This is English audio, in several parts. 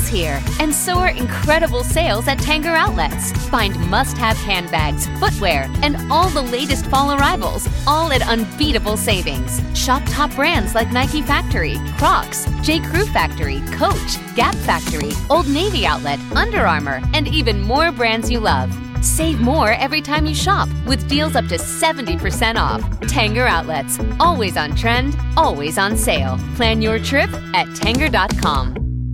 here, and so are incredible sales at Tanger Outlets. Find must-have handbags, footwear, and all the latest fall arrivals, all at unbeatable savings. Shop top brands like Nike Factory, Crocs, J. Crew Factory, Coach, Gap Factory, Old Navy Outlet, Under Armour, and even more brands you love. Save more every time you shop with deals up to 70% off. Tanger Outlets. Always on trend, always on sale. Plan your trip at Tanger.com.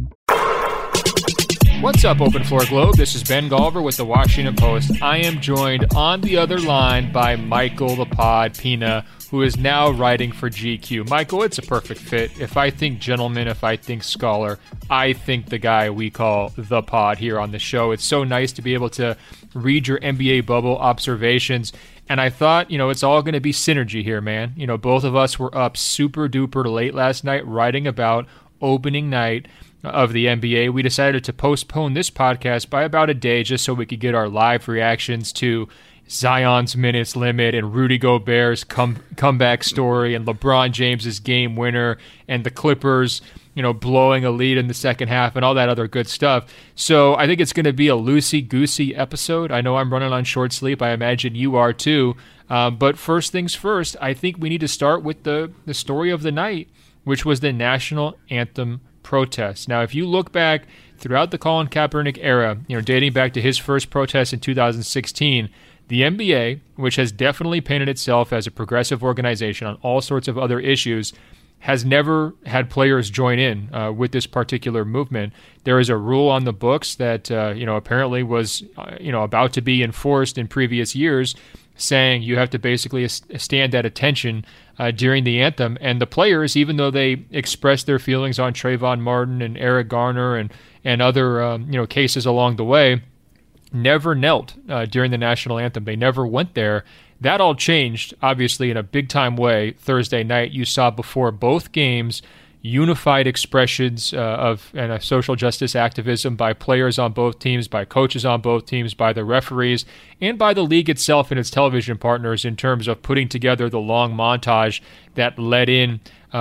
What's up, Open Floor Globe? This is Ben Golliver with the Washington Post. I am joined on the other line by Michael the Pod Pina, who is now writing for GQ. Michael, it's a perfect fit. If I think gentleman, if I think scholar, I think the guy we call the Pod here on the show. It's so nice to be able to read your NBA bubble observations. And I thought, it's all going to be synergy here, man. Both of us were up super duper late last night writing about opening night of the NBA. We decided to postpone this podcast by about a day just so we could get our live reactions to Zion's minutes limit and Rudy Gobert's comeback story and LeBron James's game winner and the Clippers, blowing a lead in the second half and all that other good stuff. So I think it's going to be a loosey-goosey episode. I know I'm running on short sleep. I imagine you are too. But first things first, I think we need to start with the story of the night, which was the national anthem protests. Now, if you look back throughout the Colin Kaepernick era, dating back to his first protest in 2016, the NBA, which has definitely painted itself as a progressive organization on all sorts of other issues, has never had players join in with this particular movement. There is a rule on the books that apparently was about to be enforced in previous years, saying you have to basically stand at attention during the anthem. And the players, even though they expressed their feelings on Trayvon Martin and Eric Garner and other cases along the way, never knelt during the national anthem. They never went there. That all changed, obviously, in a big-time way Thursday night. You saw before both games unified expressions of social justice activism by players on both teams, by coaches on both teams, by the referees, and by the league itself and its television partners in terms of putting together the long montage that led in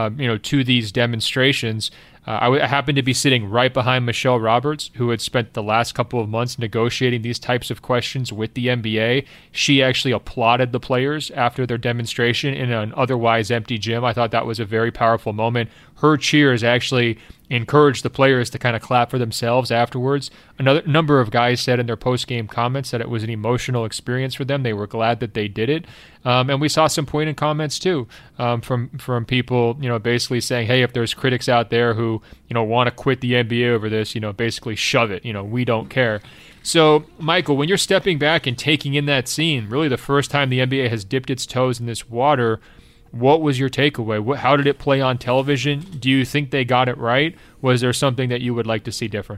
to these demonstrations. I happened to be sitting right behind Michelle Roberts, who had spent the last couple of months negotiating these types of questions with the NBA. She actually applauded the players after their demonstration in an otherwise empty gym. I thought that was a very powerful moment. Her cheers actually encouraged the players to kind of clap for themselves afterwards. Another number of guys said in their post-game comments that it was an emotional experience for them. They were glad that they did it. And we saw some pointed comments too from people, basically saying, hey, if there's critics out there who, want to quit the NBA over this, basically shove it. We don't care. So, Michael, when you're stepping back and taking in that scene, really the first time the NBA has dipped its toes in this water, what was your takeaway? How did it play on television? Do you think they got it right? Was there something that you would like to see different?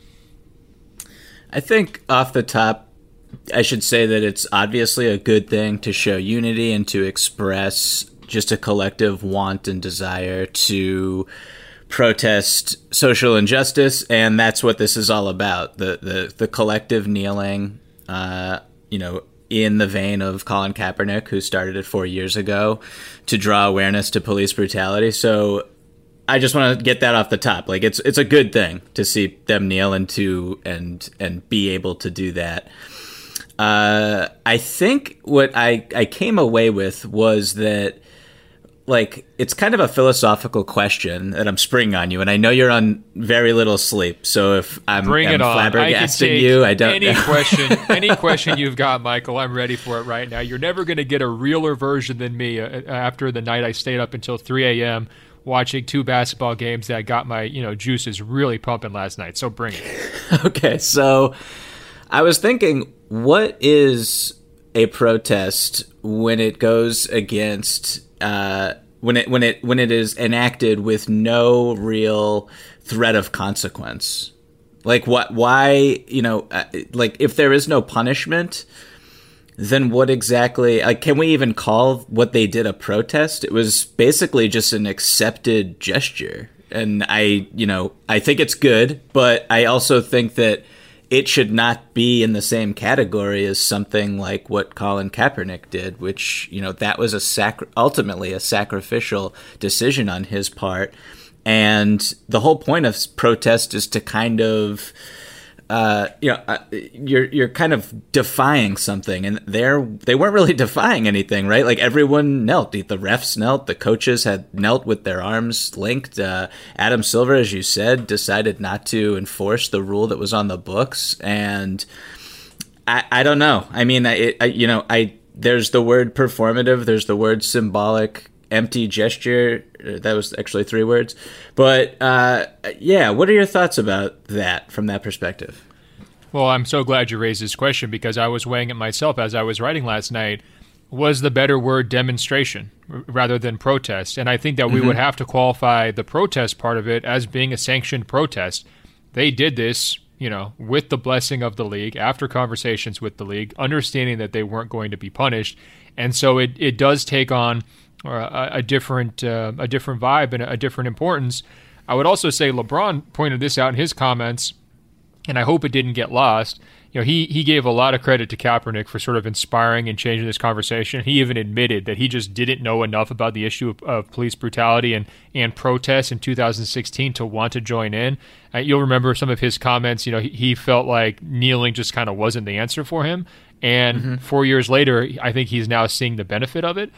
I think off the top, I should say that it's obviously a good thing to show unity and to express just a collective want and desire to protest social injustice, and that's what this is all about. The collective kneeling, in the vein of Colin Kaepernick, who started it 4 years ago to draw awareness to police brutality. So I just want to get that off the top. Like it's a good thing to see them kneel into and be able to do that. I think what I came away with was that, like, it's kind of a philosophical question that I'm springing on you, and I know you're on very little sleep, so if I'm flabbergasting you, I don't know. Any question you've got, Michael, I'm ready for it right now. You're never going to get a realer version than me after the night I stayed up until 3 a.m. watching 2 basketball games that got my juices really pumping last night, so bring it. Okay, so I was thinking, what is a protest when it goes against when it is enacted with no real threat of consequence? Like why like if there is no punishment, then what exactly, like, can we even call what they did a protest? It was basically just an accepted gesture. And I think it's good, but I also think that it should not be in the same category as something like what Colin Kaepernick did, which, that was ultimately a sacrificial decision on his part. And the whole point of protest is to kind of, you're kind of defying something, and they weren't really defying anything, right? Like everyone knelt, the refs knelt, the coaches had knelt with their arms linked. Adam Silver, as you said, decided not to enforce the rule that was on the books, and I don't know. I mean, there's the word performative, there's the word symbolic, empty gesture. That was actually 3 words. But what are your thoughts about that from that perspective? Well, I'm so glad you raised this question because I was weighing it myself as I was writing last night. Was the better word demonstration rather than protest? And I think that we would have to qualify the protest part of it as being a sanctioned protest. They did this, with the blessing of the league, after conversations with the league, understanding that they weren't going to be punished. And so it does take on a different vibe and a different importance. I would also say LeBron pointed this out in his comments, and I hope it didn't get lost. He gave a lot of credit to Kaepernick for sort of inspiring and changing this conversation. He even admitted that he just didn't know enough about the issue of police brutality and protests in 2016 to want to join in. You'll remember some of his comments. He felt like kneeling just kind of wasn't the answer for him. And 4 years later, I think he's now seeing the benefit of it.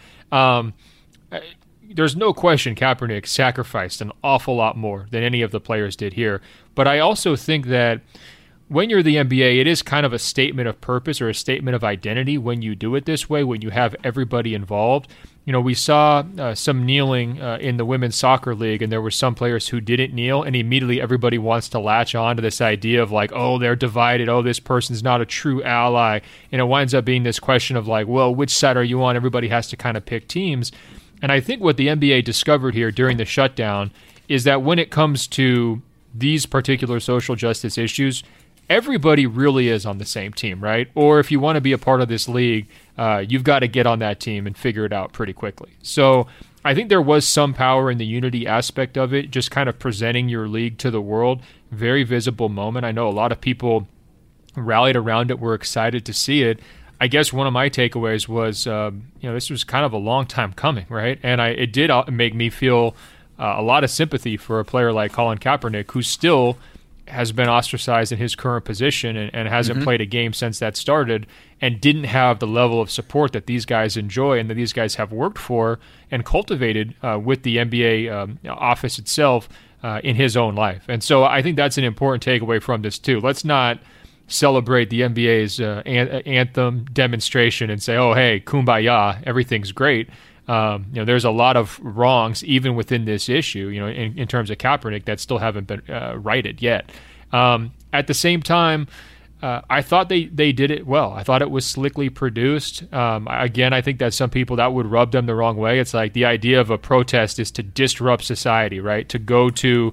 There's no question Kaepernick sacrificed an awful lot more than any of the players did here. But I also think that when you're the NBA, it is kind of a statement of purpose or a statement of identity when you do it this way, when you have everybody involved. We saw some kneeling in the women's soccer league, and there were some players who didn't kneel, and immediately everybody wants to latch on to this idea of like, oh, they're divided, oh, this person's not a true ally. And it winds up being this question of like, well, which side are you on? Everybody has to kind of pick teams. And I think what the NBA discovered here during the shutdown is that when it comes to these particular social justice issues, everybody really is on the same team, right? Or if you want to be a part of this league, you've got to get on that team and figure it out pretty quickly. So I think there was some power in the unity aspect of it, just kind of presenting your league to the world. Very visible moment. I know a lot of people rallied around it, were excited to see it. I guess one of my takeaways was, this was kind of a long time coming, right? And it did make me feel a lot of sympathy for a player like Colin Kaepernick, who still has been ostracized in his current position and hasn't played a game since that started and didn't have the level of support that these guys enjoy and that these guys have worked for and cultivated with the NBA office itself in his own life. And so I think that's an important takeaway from this too. Let's not celebrate the NBA's anthem demonstration and say, oh, hey, kumbaya, everything's great. There's a lot of wrongs even within this issue, in terms of Kaepernick that still haven't been righted yet. At the same time, I thought they did it well. I thought it was slickly produced. Again, I think that some people that would rub them the wrong way. It's like the idea of a protest is to disrupt society, right? To go to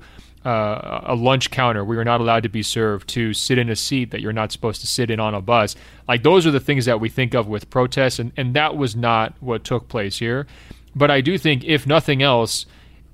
a lunch counter where you're not allowed to be served, to sit in a seat that you're not supposed to sit in on a bus. Like those are the things that we think of with protests, and that was not what took place here. But I do think, if nothing else,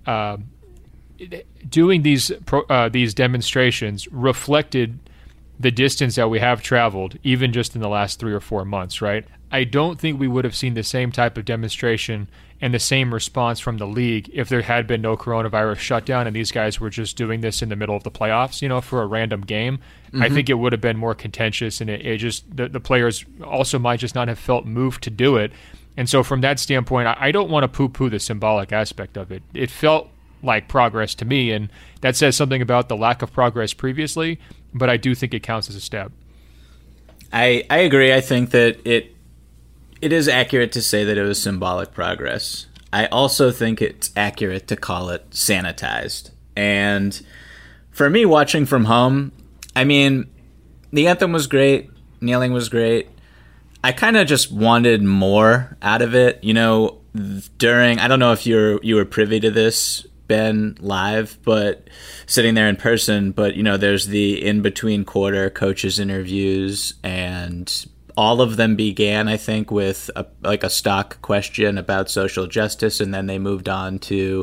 doing these demonstrations reflected the distance that we have traveled, even just in the last 3 or 4 months, right? I don't think we would have seen the same type of demonstration and the same response from the league if there had been no coronavirus shutdown and these guys were just doing this in the middle of the playoffs, for a random game. I think it would have been more contentious, and it just the players also might just not have felt moved to do it. And so from that standpoint, I don't want to poo-poo the symbolic aspect of it. It felt like progress to me, and that says something about the lack of progress previously, but I do think it counts as a step. I agree. I think that it is accurate to say that it was symbolic progress. I also think it's accurate to call it sanitized. And for me, watching from home, I mean, the anthem was great, kneeling was great. I kind of just wanted more out of it. During, I don't know if you were privy to this, Ben, live, but sitting there in person, but there's the in-between quarter coaches interviews, and all of them began, I think, with a stock question about social justice, and then they moved on to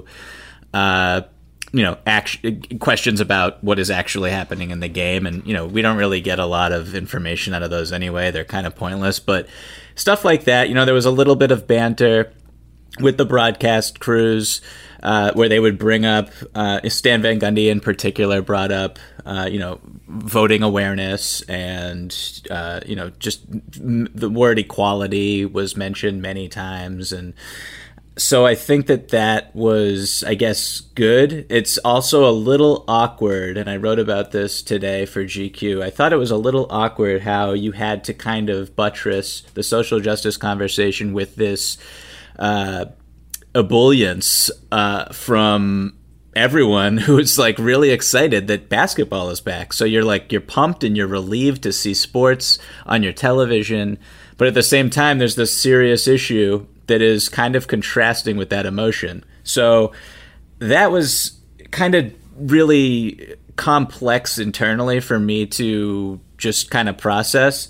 questions about what is actually happening in the game. And we don't really get a lot of information out of those anyway. They're kind of pointless, but stuff like that, there was a little bit of banter. with the broadcast crews, where they would bring up, Stan Van Gundy in particular brought up, voting awareness and, just the word equality was mentioned many times. And so I think that was, I guess, good. It's also a little awkward, and I wrote about this today for GQ. I thought it was a little awkward how you had to kind of buttress the social justice conversation with this ebullience from everyone who's like really excited that basketball is back. So you're pumped and you're relieved to see sports on your television, but at the same time there's this serious issue that is kind of contrasting with that emotion. So that was kind of really complex internally for me to just kind of process.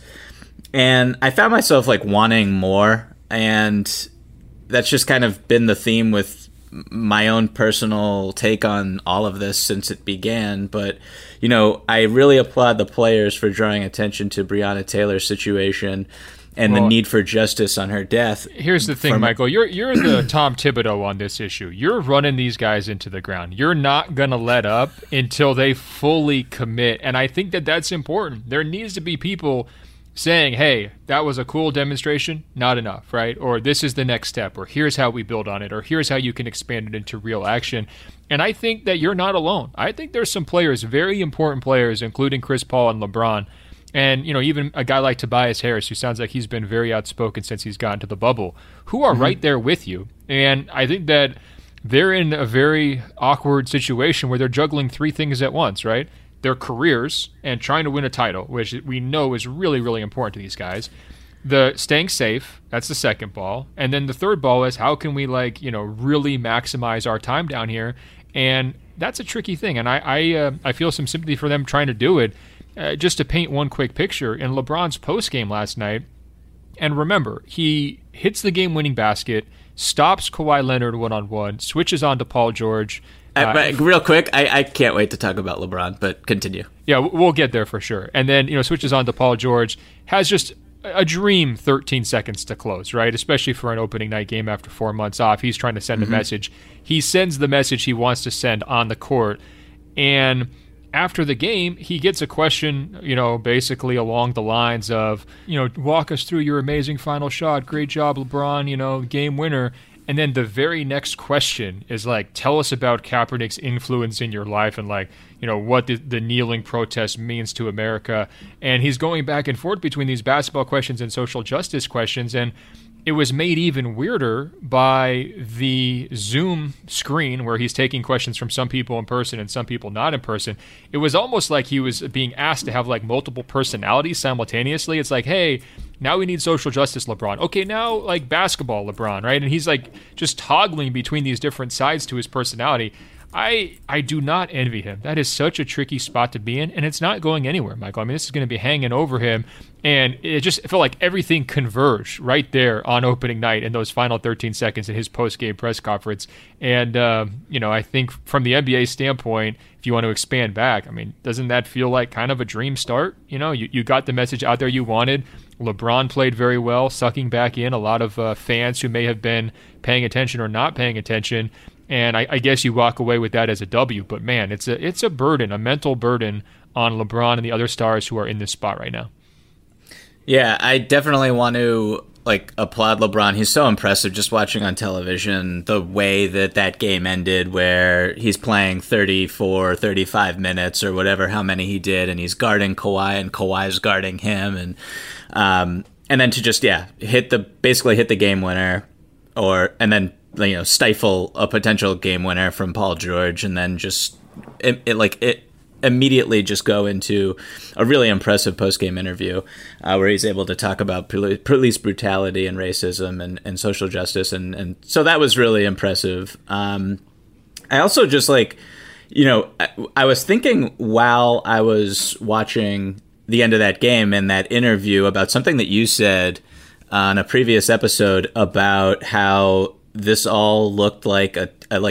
And I found myself like wanting more, and that's just kind of been the theme with my own personal take on all of this since it began. But, I really applaud the players for drawing attention to Breonna Taylor's situation and the need for justice on her death. Here's the thing, Michael. You're the Tom Thibodeau on this issue. You're running these guys into the ground. You're not going to let up until they fully commit. And I think that's important. There needs to be people saying, hey, that was a cool demonstration, not enough, right? Or this is the next step, or here's how we build on it, or here's how you can expand it into real action. And I think that you're not alone. I think there's some players, very important players, including Chris Paul and LeBron, and even a guy like Tobias Harris, who sounds like he's been very outspoken since he's gotten to the bubble, who are right there with you. And I think that they're in a very awkward situation where they're juggling three things at once, right? Their careers and trying to win a title, which we know is really, really important to these guys. The staying safe, that's the second ball. And then the third ball is how can we really maximize our time down here? And that's a tricky thing. And I feel some sympathy for them trying to do it. Just to paint one quick picture, in LeBron's postgame last night, and remember, he hits the game-winning basket, stops Kawhi Leonard one-on-one, switches on to Paul George. Real quick, I can't wait to talk about LeBron, but continue. Yeah, we'll get there for sure. And then, switches on to Paul George, has just a dream 13 seconds to close, right? Especially for an opening night game after 4 months off. He's trying to send a message. He sends the message he wants to send on the court, and after the game, he gets a question, basically along the lines of, walk us through your amazing final shot. Great job, LeBron, game winner. And then the very next question is like, tell us about Kaepernick's influence in your life and what the kneeling protest means to America. And he's going back and forth between these basketball questions and social justice questions. And it was made even weirder by the Zoom screen where he's taking questions from some people in person and some people not in person. It was almost like he was being asked to have multiple personalities simultaneously. It's like, hey, now we need social justice LeBron. Okay, now basketball LeBron, right? And he's just toggling between these different sides to his personality. I do not envy him. That is such a tricky spot to be in, and it's not going anywhere, Michael. I mean, this is going to be hanging over him, and it felt like everything converged right there on opening night in those final 13 seconds in his post-game press conference. And, I think from the NBA standpoint, if you want to expand back, I mean, doesn't that feel like kind of a dream start? You got the message out there you wanted. LeBron played very well, sucking back in a lot of fans who may have been paying attention or not paying attention. And I guess you walk away with that as a W. But, man, it's a burden, a mental burden on LeBron and the other stars who are in this spot right now. Yeah, I definitely want to applaud LeBron. He's so impressive just watching on television the way that game ended, where he's playing 34, 35 minutes or whatever, how many he did, and he's guarding Kawhi and Kawhi's guarding him. And then to just, basically hit the game winner and then stifle a potential game winner from Paul George, and then just it immediately just go into a really impressive post-game interview where he's able to talk about police brutality and racism and social justice, and so that was really impressive. I also just I was thinking while I was watching the end of that game and that interview about something that you said on a previous episode about how this all looked like an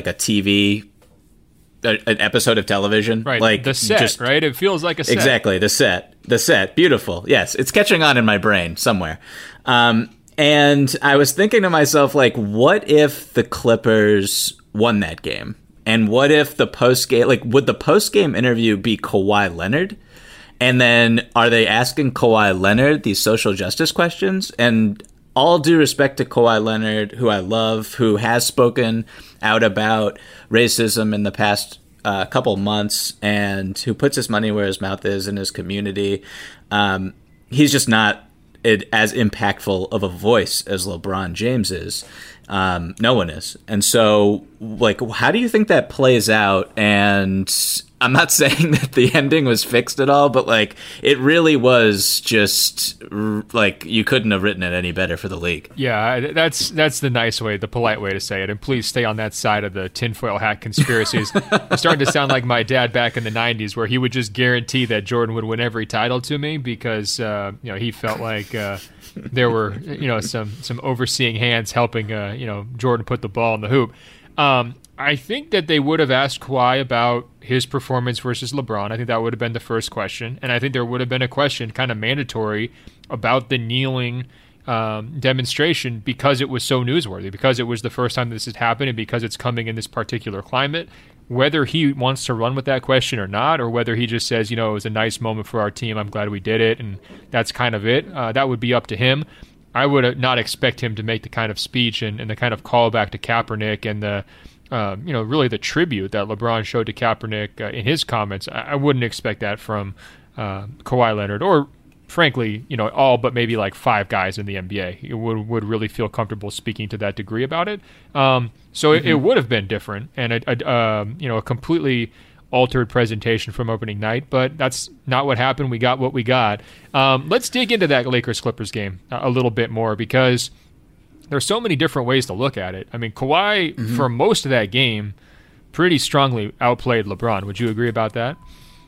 episode of television. Right, the set, right? It feels like a set. Exactly, the set. Beautiful. Yes, it's catching on in my brain somewhere. And And I was thinking to myself, like, what if the Clippers won that game? And what if the post-game, like, would the post-game interview be Kawhi Leonard? And then are they asking Kawhi Leonard these social justice questions? And all due respect to Kawhi Leonard, who I love, who has spoken out about racism in the past couple months, and who puts his money where his mouth is in his community, he's just not as impactful of a voice as LeBron James is. No one is. And so, like, how do you think that plays out? And I'm not saying that the ending was fixed at all, but, like, it really was just, like, you couldn't have written it any better for the league. Yeah, that's the nice way, the polite way to say it. And please stay on that side of the tinfoil hat conspiracies. It's starting to sound like my dad back in the 90s, where he would just guarantee that Jordan would win every title to me because, he felt like there were, some overseeing hands helping, Jordan put the ball in the hoop. I think that they would have asked Kawhi about his performance versus LeBron. I think that would have been the first question. And I think there would have been a question, kind of mandatory, about the kneeling demonstration because it was so newsworthy, because it was the first time this had happened, and because it's coming in this particular climate. Whether he wants to run with that question or not, or whether he just says, it was a nice moment for our team, I'm glad we did it, and that's kind of it, that would be up to him. I would not expect him to make the kind of speech and the kind of callback to Kaepernick and the really the tribute that LeBron showed to Kaepernick in his comments. I wouldn't expect that from Kawhi Leonard, or frankly, all but maybe like 5 guys in the NBA would really feel comfortable speaking to that degree about it. So it would have been different and a completely altered presentation from opening night, but that's not what happened. We got what we got. Let's dig into that Lakers-Clippers game a little bit more, because there's so many different ways to look at it. I mean, Kawhi, for most of that game, pretty strongly outplayed LeBron. Would you agree about that?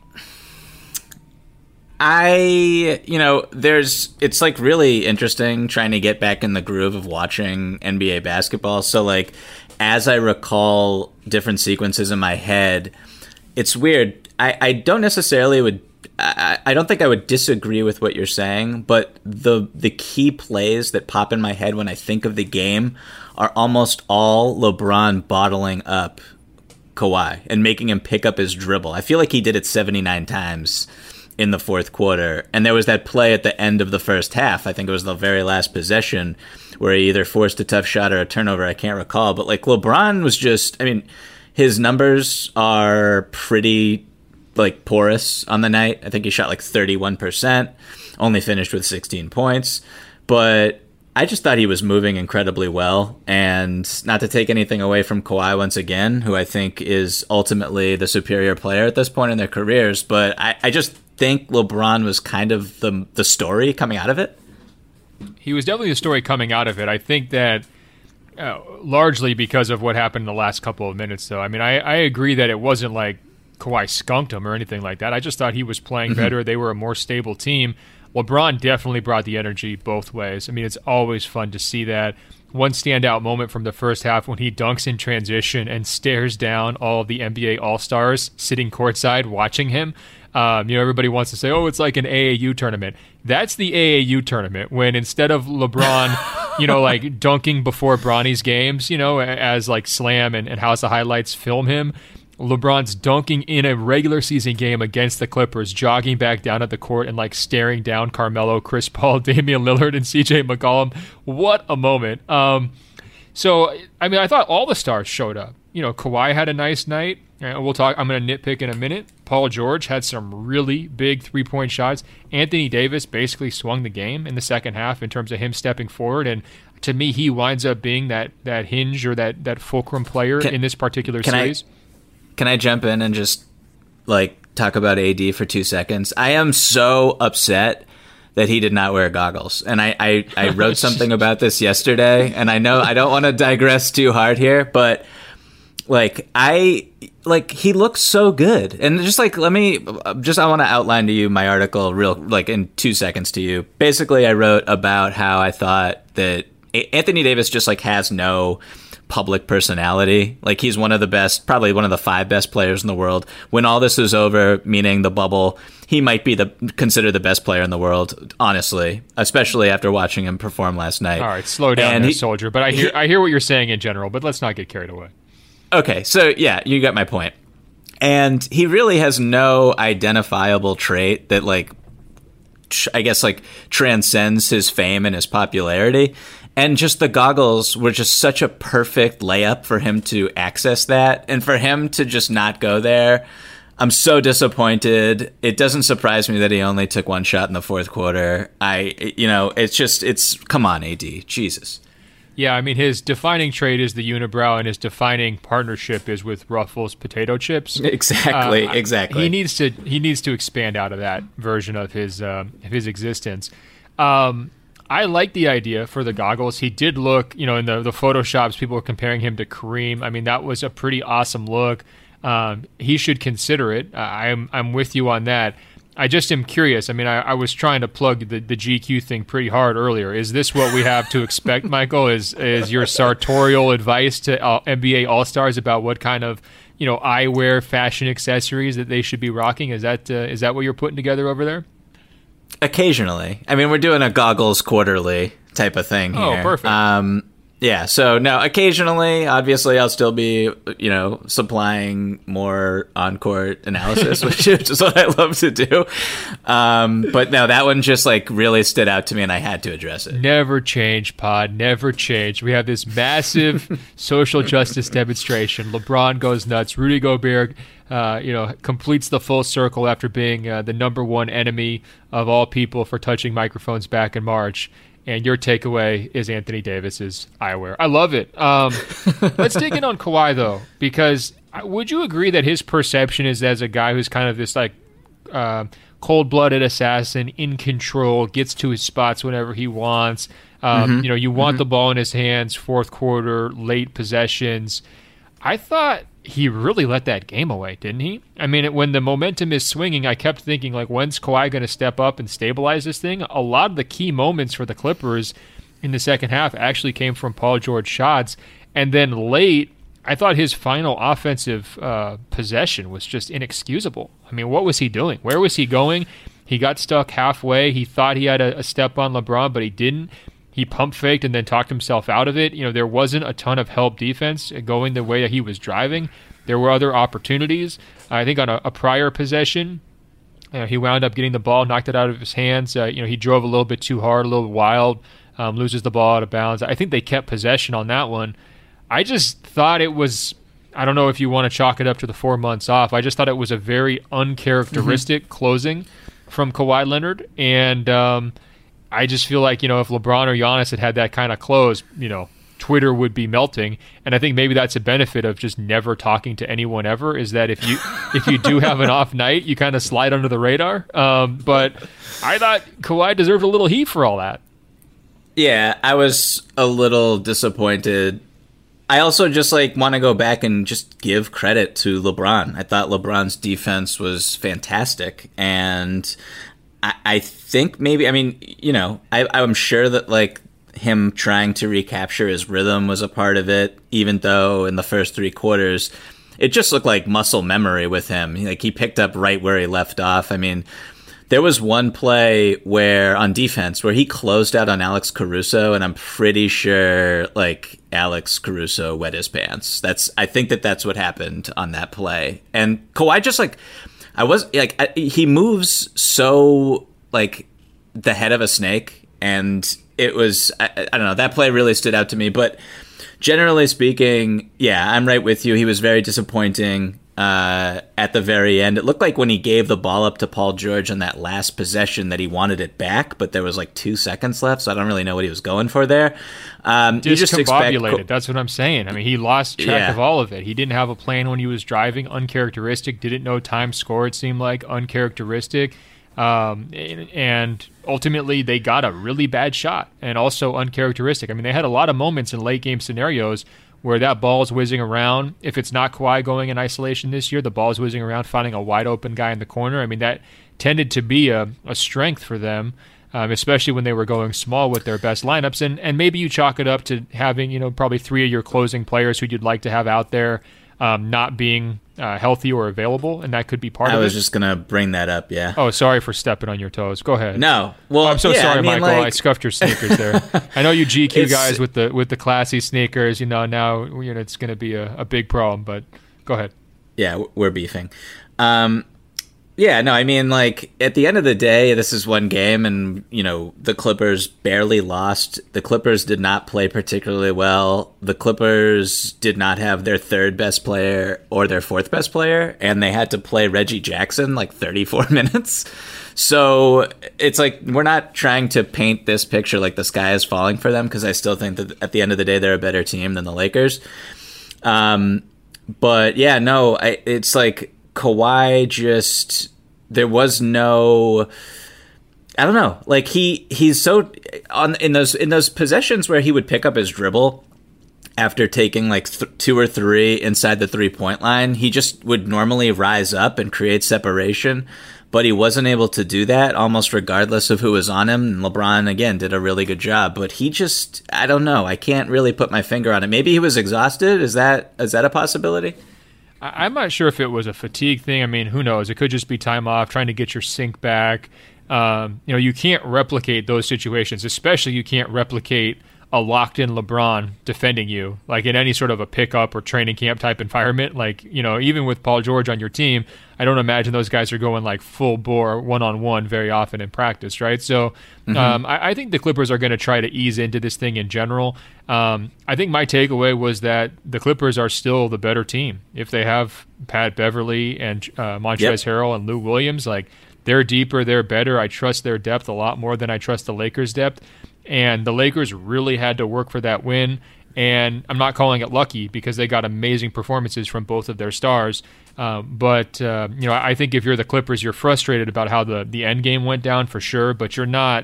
It's like really interesting trying to get back in the groove of watching NBA basketball. So, like, as I recall different sequences in my head, it's weird. I don't necessarily I don't think I would disagree with what you're saying, but the key plays that pop in my head when I think of the game are almost all LeBron bottling up Kawhi and making him pick up his dribble. I feel like he did it 79 times in the fourth quarter. And there was that play at the end of the first half. I think it was the very last possession where he either forced a tough shot or a turnover. I can't recall. But, like, LeBron was just, his numbers are pretty, like, porous on the night. I think he shot like 31%, only finished with 16 points. But I just thought he was moving incredibly well. And not to take anything away from Kawhi once again, who I think is ultimately the superior player at this point in their careers. But I just think LeBron was kind of the story coming out of it. He was definitely the story coming out of it. I think that largely because of what happened in the last couple of minutes, though. I agree that it wasn't like Kawhi skunked him or anything like that. I just thought he was playing better. They were a more stable team. LeBron definitely brought the energy both ways. It's always fun to see that. One standout moment from the first half when he dunks in transition and stares down all of the NBA All-Stars sitting courtside watching him. Everybody wants to say, oh, it's like an AAU tournament. That's the AAU tournament, when instead of LeBron, like dunking before Bronny's games, as like Slam and House of Highlights film him, LeBron's dunking in a regular season game against the Clippers, jogging back down at the court and like staring down Carmelo, Chris Paul, Damian Lillard, and CJ McCollum. What a moment. So I thought all the stars showed up. Kawhi had a nice night. We'll talk. I'm going to nitpick in a minute. Paul George had some really big 3-point shots. Anthony Davis basically swung the game in the second half in terms of him stepping forward. And to me, he winds up being that hinge or that fulcrum player in this particular series. Can I jump in and just like talk about AD for 2 seconds? I am so upset that he did not wear goggles. And I wrote something about this yesterday. And I know I don't want to digress too hard here, but he looks so good. And just like, I want to outline to you my article in 2 seconds to you. Basically, I wrote about how I thought that Anthony Davis just like has no public personality. Like, he's one of the best, probably one of the 5 best players in the world. When all this is over, meaning the bubble, he might be considered the best player in the world, honestly, especially after watching him perform last night. All right, slow down there, Soldier. But I hear what you're saying in general, but let's not get carried away. Okay, so yeah, you got my point. And he really has no identifiable trait that, like, I guess, like, transcends his fame and his popularity. And just the goggles were just such a perfect layup for him to access that. And for him to just not go there, I'm so disappointed. It doesn't surprise me that he only took 1 shot in the fourth quarter. It's come on, AD. Jesus. Yeah, I mean, his defining trait is the unibrow, and his defining partnership is with Ruffles potato chips. Exactly. He needs to expand out of that version of his existence. I like the idea for the goggles. He did look, in the Photoshops, people were comparing him to Kareem. I mean, that was a pretty awesome look. He should consider it. I'm with you on that. I just am curious. I mean, I was trying to plug the GQ thing pretty hard earlier. Is this what we have to expect, Michael? Is your sartorial advice to NBA All-Stars about what kind of eyewear, fashion accessories that they should be rocking? Is that what you're putting together over there? Occasionally. I mean, we're doing a goggles quarterly type of thing here. Oh, perfect. Yeah, so no, occasionally, obviously, I'll still be, supplying more on-court analysis, which is what I love to do. But no, that one just, like, really stood out to me, and I had to address it. Never change, Pod. Never change. We have this massive social justice demonstration. LeBron goes nuts. Rudy Gobert, completes the full circle after being the number one enemy of all people for touching microphones back in March. And your takeaway is Anthony Davis's eyewear. I love it. Let's dig in on Kawhi, though, because would you agree that his perception is as a guy who's kind of this, like, cold-blooded assassin, in control, gets to his spots whenever he wants? You want the ball in his hands, fourth quarter, late possessions. I thought he really let that game away, didn't he? I mean, when the momentum is swinging, I kept thinking, like, when's Kawhi going to step up and stabilize this thing? A lot of the key moments for the Clippers in the second half actually came from Paul George shots. And then late, I thought his final offensive possession was just inexcusable. I mean, what was he doing? Where was he going? He got stuck halfway. He thought he had a step on LeBron, but he didn't. He pump faked and then talked himself out of it. There wasn't a ton of help defense going the way that he was driving. There were other opportunities. I think on a prior possession, he wound up getting the ball, knocked it out of his hands. He drove a little bit too hard, a little wild, loses the ball out of bounds. I think they kept possession on that one. I just thought it was, I don't know if you want to chalk it up to the 4 months off. I just thought it was a very uncharacteristic closing from Kawhi Leonard. And I just feel like, if LeBron or Giannis had that kind of close, Twitter would be melting. And I think maybe that's a benefit of just never talking to anyone ever, is that if you do have an off night, you kind of slide under the radar. But I thought Kawhi deserved a little heat for all that. Yeah, I was a little disappointed. I also just want to go back and just give credit to LeBron. I thought LeBron's defense was fantastic. And I think maybe, I'm sure that him trying to recapture his rhythm was a part of it, even though in the first 3 quarters, it just looked like muscle memory with him. He picked up right where he left off. I mean, there was one play on defense where he closed out on Alex Caruso, and I'm pretty sure Alex Caruso wet his pants. I think that's what happened on that play. And Kawhi just he moves so the head of a snake, and it was, I don't know, that play really stood out to me. But generally speaking, yeah, I'm right with you. He was very disappointing at the very end. It looked like when he gave the ball up to Paul George on that last possession that he wanted it back, but there was 2 seconds left, so I don't really know what he was going for there. Discombobulated, that's what I'm saying. I mean, he lost track of all of it. He didn't have a plan when he was driving, uncharacteristic, didn't know time score, it seemed like, uncharacteristic. And ultimately they got a really bad shot and also uncharacteristic. I mean, they had a lot of moments in late game scenarios where that ball's whizzing around. If it's not Kawhi going in isolation this year, the ball's whizzing around, finding a wide open guy in the corner. I mean, that tended to be a strength for them. especially when they were going small with their best lineups. And maybe you chalk it up to having, probably 3 of your closing players who you'd like to have out there not being healthy or available, and that could be part of it. I was just going to bring that up, yeah. Oh, sorry for stepping on your toes. Go ahead. No. Well, I'm so sorry, Michael. I scuffed your sneakers there. I know you GQ guys with the classy sneakers, now it's going to be a big problem, but go ahead. Yeah, we're beefing. Yeah, no, at the end of the day, this is one game, and, the Clippers barely lost. The Clippers did not play particularly well. The Clippers did not have their third best player or their fourth best player, and they had to play Reggie Jackson 34 minutes. So it's we're not trying to paint this picture like the sky is falling for them, because I still think that at the end of the day, they're a better team than the Lakers. But yeah, no, it's Kawhi just, there was no, I don't know, he's so in those possessions where he would pick up his dribble after taking 2 or 3 inside the 3-point line, he just would normally rise up and create separation, but he wasn't able to do that almost regardless of who was on him. And LeBron, again, did a really good job, but he just, I don't know, I can't really put my finger on it. Maybe he was exhausted. Is that a possibility? I'm not sure if it was a fatigue thing. Who knows? It could just be time off, trying to get your sync back. You can't replicate those situations, especially you can't replicate a locked-in LeBron defending you, in any sort of a pickup or training camp type environment. Even with Paul George on your team, I don't imagine those guys are going full bore one-on-one very often in practice, right? So I think the Clippers are going to try to ease into this thing in general. I think my takeaway was that the Clippers are still the better team. If they have Pat Beverly and Montrezl Harrell and Lou Williams, they're deeper, they're better. I trust their depth a lot more than I trust the Lakers' depth. And the Lakers really had to work for that win. And I'm not calling it lucky, because they got amazing performances from both of their stars. But I think if you're the Clippers, you're frustrated about how the end game went down for sure, but you're not,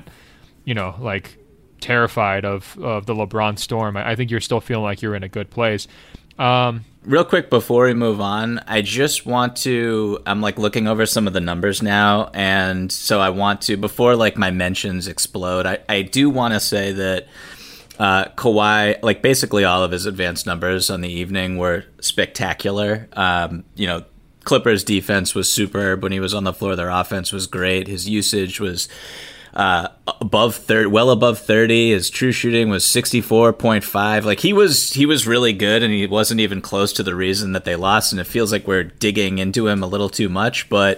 terrified of the LeBron storm. I think you're still feeling like you're in a good place. Real quick before we move on, I just want to, I'm looking over some of the numbers now, and so I want to, before my mentions explode, I do want to say that Kawhi, basically all of his advanced numbers on the evening were spectacular. Clippers defense was superb when he was on the floor. Their offense was great. His usage was above 30, well above 30. His true shooting was 64.5. He was really good, and he wasn't even close to the reason that they lost. And it feels like we're digging into him a little too much, but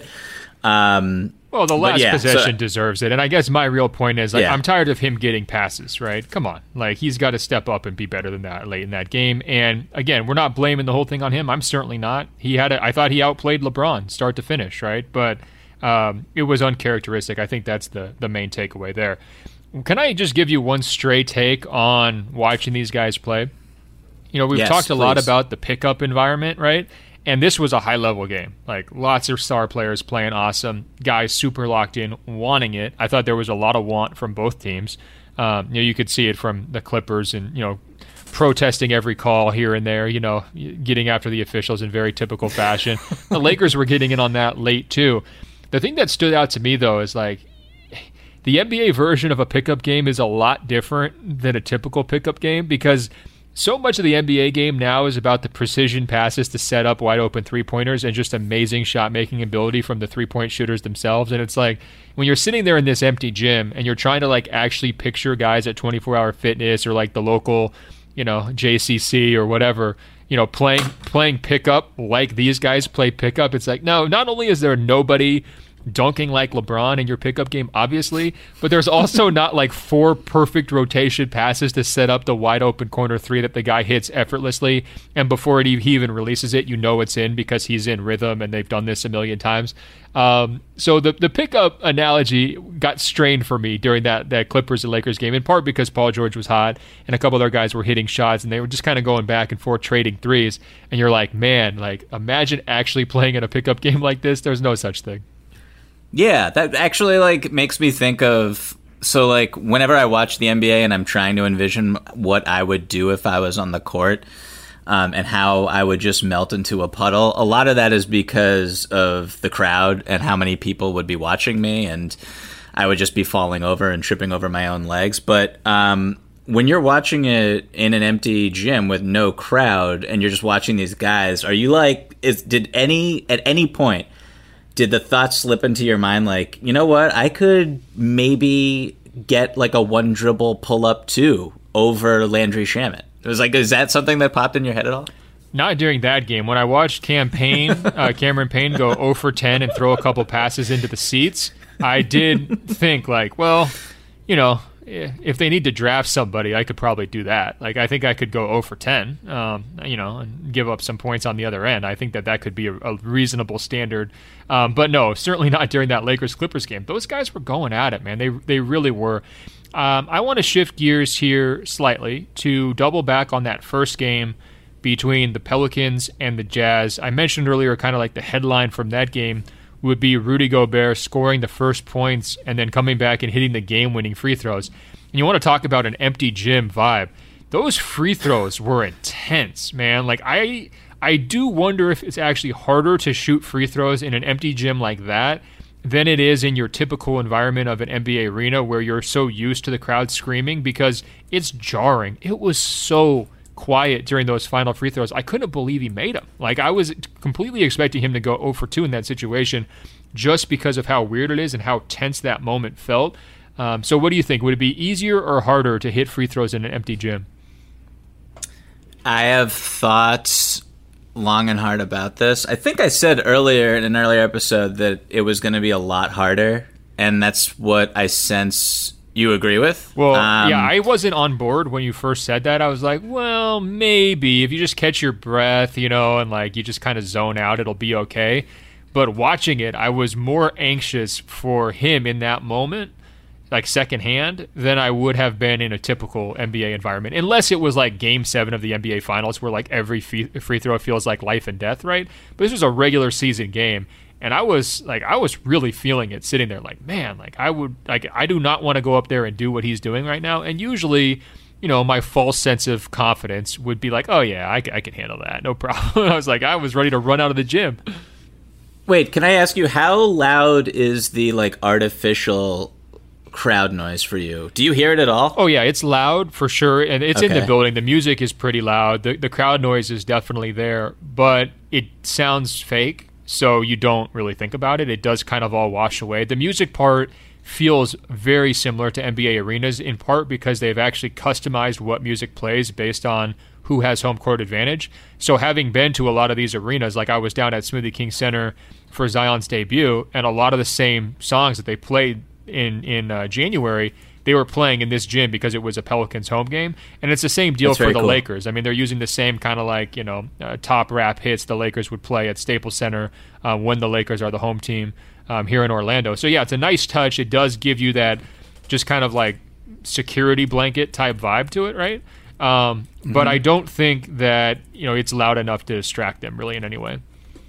the last possession deserves it. And I guess my real point is I'm tired of him getting passes, right? Come on. He's got to step up and be better than that late in that game. And again, we're not blaming the whole thing on him. I'm certainly not. I thought he outplayed LeBron start to finish, right? But it was uncharacteristic. I think that's the main takeaway there. Can I just give you one stray take on watching these guys play? We've talked a lot about the pickup environment, right? And this was a high-level game. Lots of star players playing awesome, guys super locked in, wanting it. I thought there was a lot of want from both teams. You could see it from the Clippers and, protesting every call here and there, getting after the officials in very typical fashion. The Lakers were getting in on that late, too. The thing that stood out to me, though, is the NBA version of a pickup game is a lot different than a typical pickup game, because so much of the NBA game now is about the precision passes to set up wide open three-pointers and just amazing shot-making ability from the three-point shooters themselves. And it's when you're sitting there in this empty gym and you're trying to actually picture guys at 24 Hour Fitness or the local, JCC or whatever, playing pickup like these guys play pickup. It's no, not only is there nobody dunking like LeBron in your pickup game, obviously, but there's also not 4 perfect rotation passes to set up the wide open corner 3 that the guy hits effortlessly, and before he even releases it, it's in because he's in rhythm, and they've done this a million times. So the pickup analogy got strained for me during that Clippers and Lakers game, in part because Paul George was hot and a couple other guys were hitting shots, and they were just kind of going back and forth trading threes, and you're man, imagine actually playing in a pickup game like this. There's no such thing. Yeah, that actually makes me think of, so whenever I watch the NBA and I'm trying to envision what I would do if I was on the court, and how I would just melt into a puddle, a lot of that is because of the crowd and how many people would be watching me. And I would just be falling over and tripping over my own legs. But when you're watching it in an empty gym with no crowd and you're just watching these guys, are you like, at any point, did the thought slip into your mind like, you know what, I could maybe get like a one dribble pull up too over Landry Shamet? It was like, is that something that popped in your head at all? Not during that game. When I watched Cameron Payne go 0 for 10 and throw a couple passes into the seats, I did think like, well, you know, if they need to draft somebody, I could probably do that. Like, I think I could go 0 for 10, you know, and give up some points on the other end. I think that could be a reasonable standard. But no, certainly not during that Lakers-Clippers game. Those guys were going at it, man. They really were. I want to shift gears here slightly to double back on that first game between the Pelicans and the Jazz. I mentioned earlier kind of like the headline from that game would be Rudy Gobert scoring the first points and then coming back and hitting the game-winning free throws. And you want to talk about an empty gym vibe. Those free throws were intense, man. Like, I do wonder if it's actually harder to shoot free throws in an empty gym like that than it is in your typical environment of an NBA arena where you're so used to the crowd screaming, because it's jarring. It was so quiet during those final free throws. I couldn't believe he made them. Like, I was completely expecting him to go 0 for 2 in that situation just because of how weird it is and how tense that moment felt. So what do you think? Would it be easier or harder to hit free throws in an empty gym? I have thoughts long and hard about this. I think I said earlier in an earlier episode that it was going to be a lot harder, and that's what I sense you agree with. Well, yeah, I wasn't on board when you first said that. I was like, well, maybe if you just catch your breath, you know, and like you just kind of zone out, it'll be okay. But watching it, I was more anxious for him in that moment, like secondhand, than I would have been in a typical NBA environment, unless it was like Game 7 of the NBA Finals where like every free throw feels like life and death, right? But this was a regular season game. And I was really feeling it sitting there like, man, like I do not want to go up there and do what he's doing right now. And usually, you know, my false sense of confidence would be like, oh yeah, I can handle that. No problem. I was ready to run out of the gym. Wait, can I ask you, how loud is the like artificial crowd noise for you? Do you hear it at all? Oh yeah, it's loud for sure. And it's in the building. The music is pretty loud. The crowd noise is definitely there, but it sounds fake. So you don't really think about it. It does kind of all wash away. The music part feels very similar to NBA arenas, in part because they've actually customized what music plays based on who has home court advantage. So having been to a lot of these arenas, like I was down at Smoothie King Center for Zion's debut, and a lot of the same songs that they played in January, they were playing in this gym because it was a Pelicans home game. And it's the same deal for the Lakers. I mean, they're using the same kind of like, you know, top rap hits the Lakers would play at Staples Center when the Lakers are the home team here in Orlando. So yeah, it's a nice touch. It does give you that just kind of like security blanket type vibe to it, right? But I don't think that, you know, it's loud enough to distract them really in any way.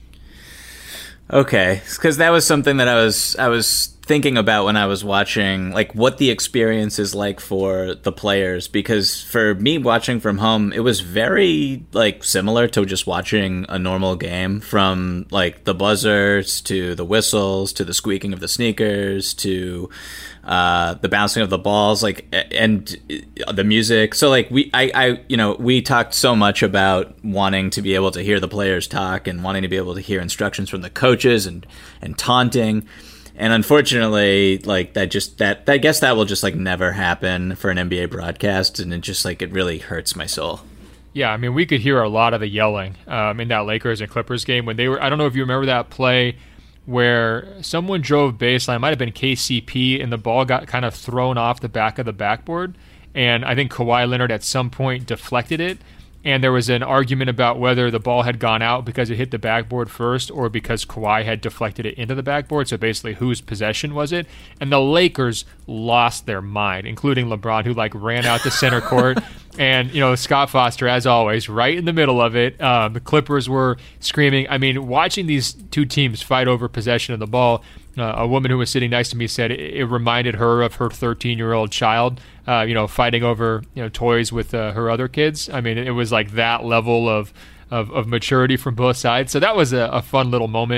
Okay, because that was something that I was thinking about when I was watching, like, what the experience is like for the players, because for me watching from home, it was very like similar to just watching a normal game, from like the buzzers to the whistles to the squeaking of the sneakers to the bouncing of the balls, like, and the music. So like we talked so much about wanting to be able to hear the players talk and wanting to be able to hear instructions from the coaches and taunting. And unfortunately, like I guess that will just like never happen for an NBA broadcast, and it really hurts my soul. Yeah, I mean, we could hear a lot of the yelling in that Lakers and Clippers game when they were. I don't know if you remember that play where someone drove baseline. It might have been KCP, and the ball got kind of thrown off the back of the backboard, and I think Kawhi Leonard at some point deflected it. And there was an argument about whether the ball had gone out because it hit the backboard first or because Kawhi had deflected it into the backboard. So basically, whose possession was it? And the Lakers lost their mind, including LeBron, who like ran out to center court. And, you know, Scott Foster, as always, right in the middle of it. The Clippers were screaming. I mean, watching these two teams fight over possession of the ball, a woman who was sitting next to me said it reminded her of her 13-year-old child, fighting over, toys with her other kids. I mean, it was like that level of maturity from both sides. So that was a fun little moment.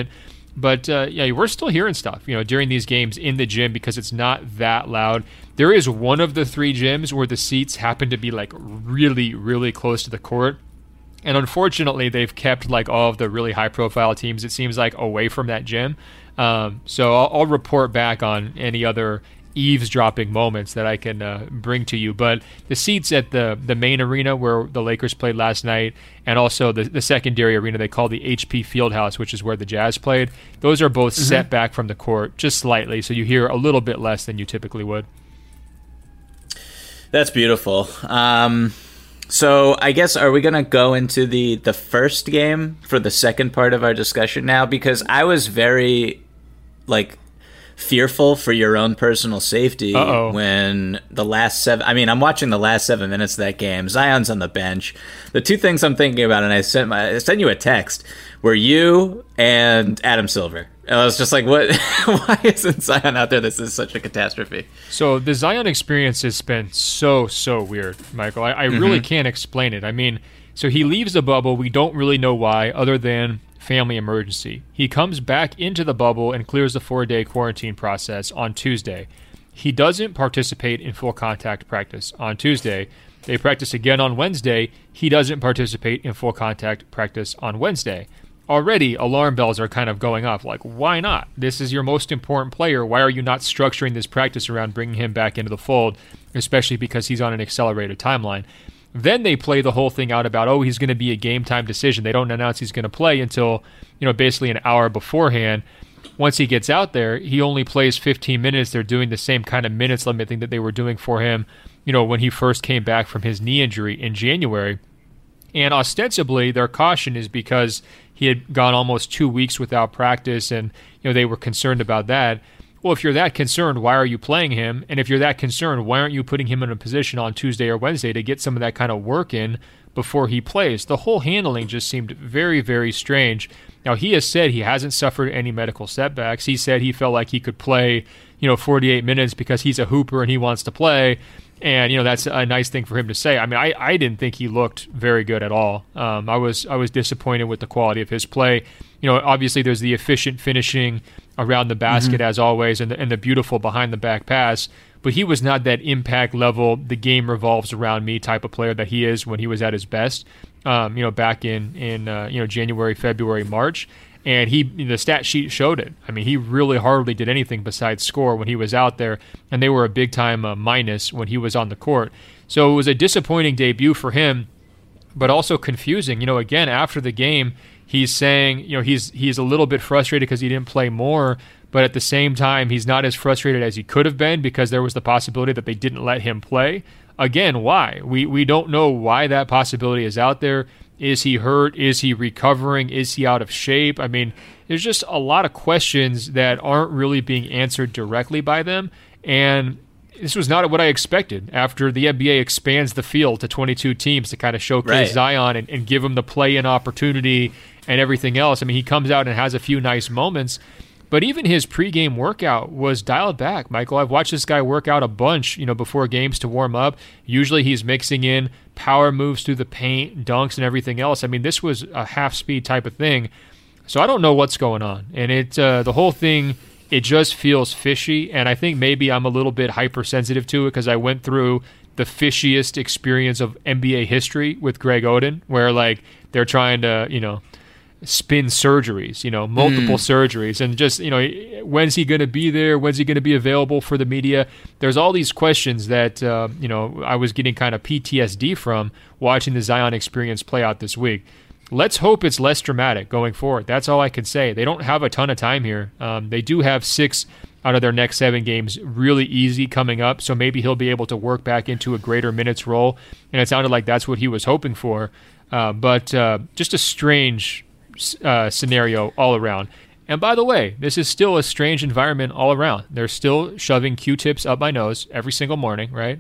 But yeah, we're still hearing stuff, during these games in the gym because it's not that loud. There is one of the 3 gyms where the seats happen to be like really, really close to the court. And unfortunately, they've kept like all of the really high-profile teams, it seems like, away from that gym. So I'll report back on any other eavesdropping moments that I can bring to you. But the seats at the main arena where the Lakers played last night, and also the secondary arena they call the HP Fieldhouse, which is where the Jazz played, those are both set back from the court just slightly, so you hear a little bit less than you typically would. That's beautiful. So I guess, are we going to go into the first game for the second part of our discussion now? Because I was very, fearful for your own personal safety when the last 7... I mean, I'm watching the last 7 minutes of that game. Zion's on the bench. The 2 things I'm thinking about, and I sent you a text, were you and Adam Silver. And I was just like, what? Why isn't Zion out there? This is such a catastrophe. So the Zion experience has been so weird, Michael. I really can't explain it. I mean, so he leaves the bubble. We don't really know why, other than family emergency. He comes back into the bubble and clears the 4-day quarantine process on Tuesday. He doesn't participate in full contact practice on Tuesday. They practice again on Wednesday. He doesn't participate in full contact practice on Wednesday. Already, alarm bells are kind of going off. Like, why not? This is your most important player. Why are you not structuring this practice around bringing him back into the fold, especially because he's on an accelerated timeline? Then they play the whole thing out about, he's going to be a game time decision. They don't announce he's going to play until, basically an hour beforehand. Once he gets out there, he only plays 15 minutes. They're doing the same kind of minutes limit thing that they were doing for him, when he first came back from his knee injury in January. And ostensibly, their caution is because he had gone almost 2 weeks without practice, and they were concerned about that. Well, if you're that concerned, why are you playing him? And if you're that concerned, why aren't you putting him in a position on Tuesday or Wednesday to get some of that kind of work in before he plays? The whole handling just seemed very, very strange. Now, he has said he hasn't suffered any medical setbacks. He said he felt like he could play, 48 minutes because he's a hooper and he wants to play. And, that's a nice thing for him to say. I mean, I didn't think he looked very good at all. I was disappointed with the quality of his play. Obviously there's the efficient finishing around the basket as always, and the beautiful behind the back pass. But he was not that impact level, the game revolves around me type of player that he is when he was at his best. Back in January, February, March. And the stat sheet showed it. I mean, he really hardly did anything besides score when he was out there, and they were a big-time minus when he was on the court. So it was a disappointing debut for him, but also confusing. Again, after the game, he's saying, he's a little bit frustrated because he didn't play more, but at the same time, he's not as frustrated as he could have been because there was the possibility that they didn't let him play. Again, why? We don't know why that possibility is out there. Is he hurt? Is he recovering? Is he out of shape? I mean, there's just a lot of questions that aren't really being answered directly by them. And this was not what I expected after the NBA expands the field to 22 teams to kind of showcase Zion and give him the play-in opportunity and everything else. I mean, he comes out and has a few nice moments. But even his pregame workout was dialed back, Michael. I've watched this guy work out a bunch, before games to warm up. Usually he's mixing in power moves through the paint, dunks, and everything else. I mean, this was a half-speed type of thing. So I don't know what's going on. And the whole thing, it just feels fishy. And I think maybe I'm a little bit hypersensitive to it because I went through the fishiest experience of NBA history with Greg Oden, where, they're trying to, spin surgeries, multiple surgeries, and just, when's he going to be there? When's he going to be available for the media? There's all these questions that, I was getting kind of PTSD from watching the Zion experience play out this week. Let's hope it's less dramatic going forward. That's all I can say. They don't have a ton of time here. They do have 6 out of their next 7 games really easy coming up, so maybe he'll be able to work back into a greater minutes role, and it sounded like that's what he was hoping for. But just a strange scenario all around. And by the way, this is still a strange environment all around. They're still shoving Q-tips up my nose every single morning, right?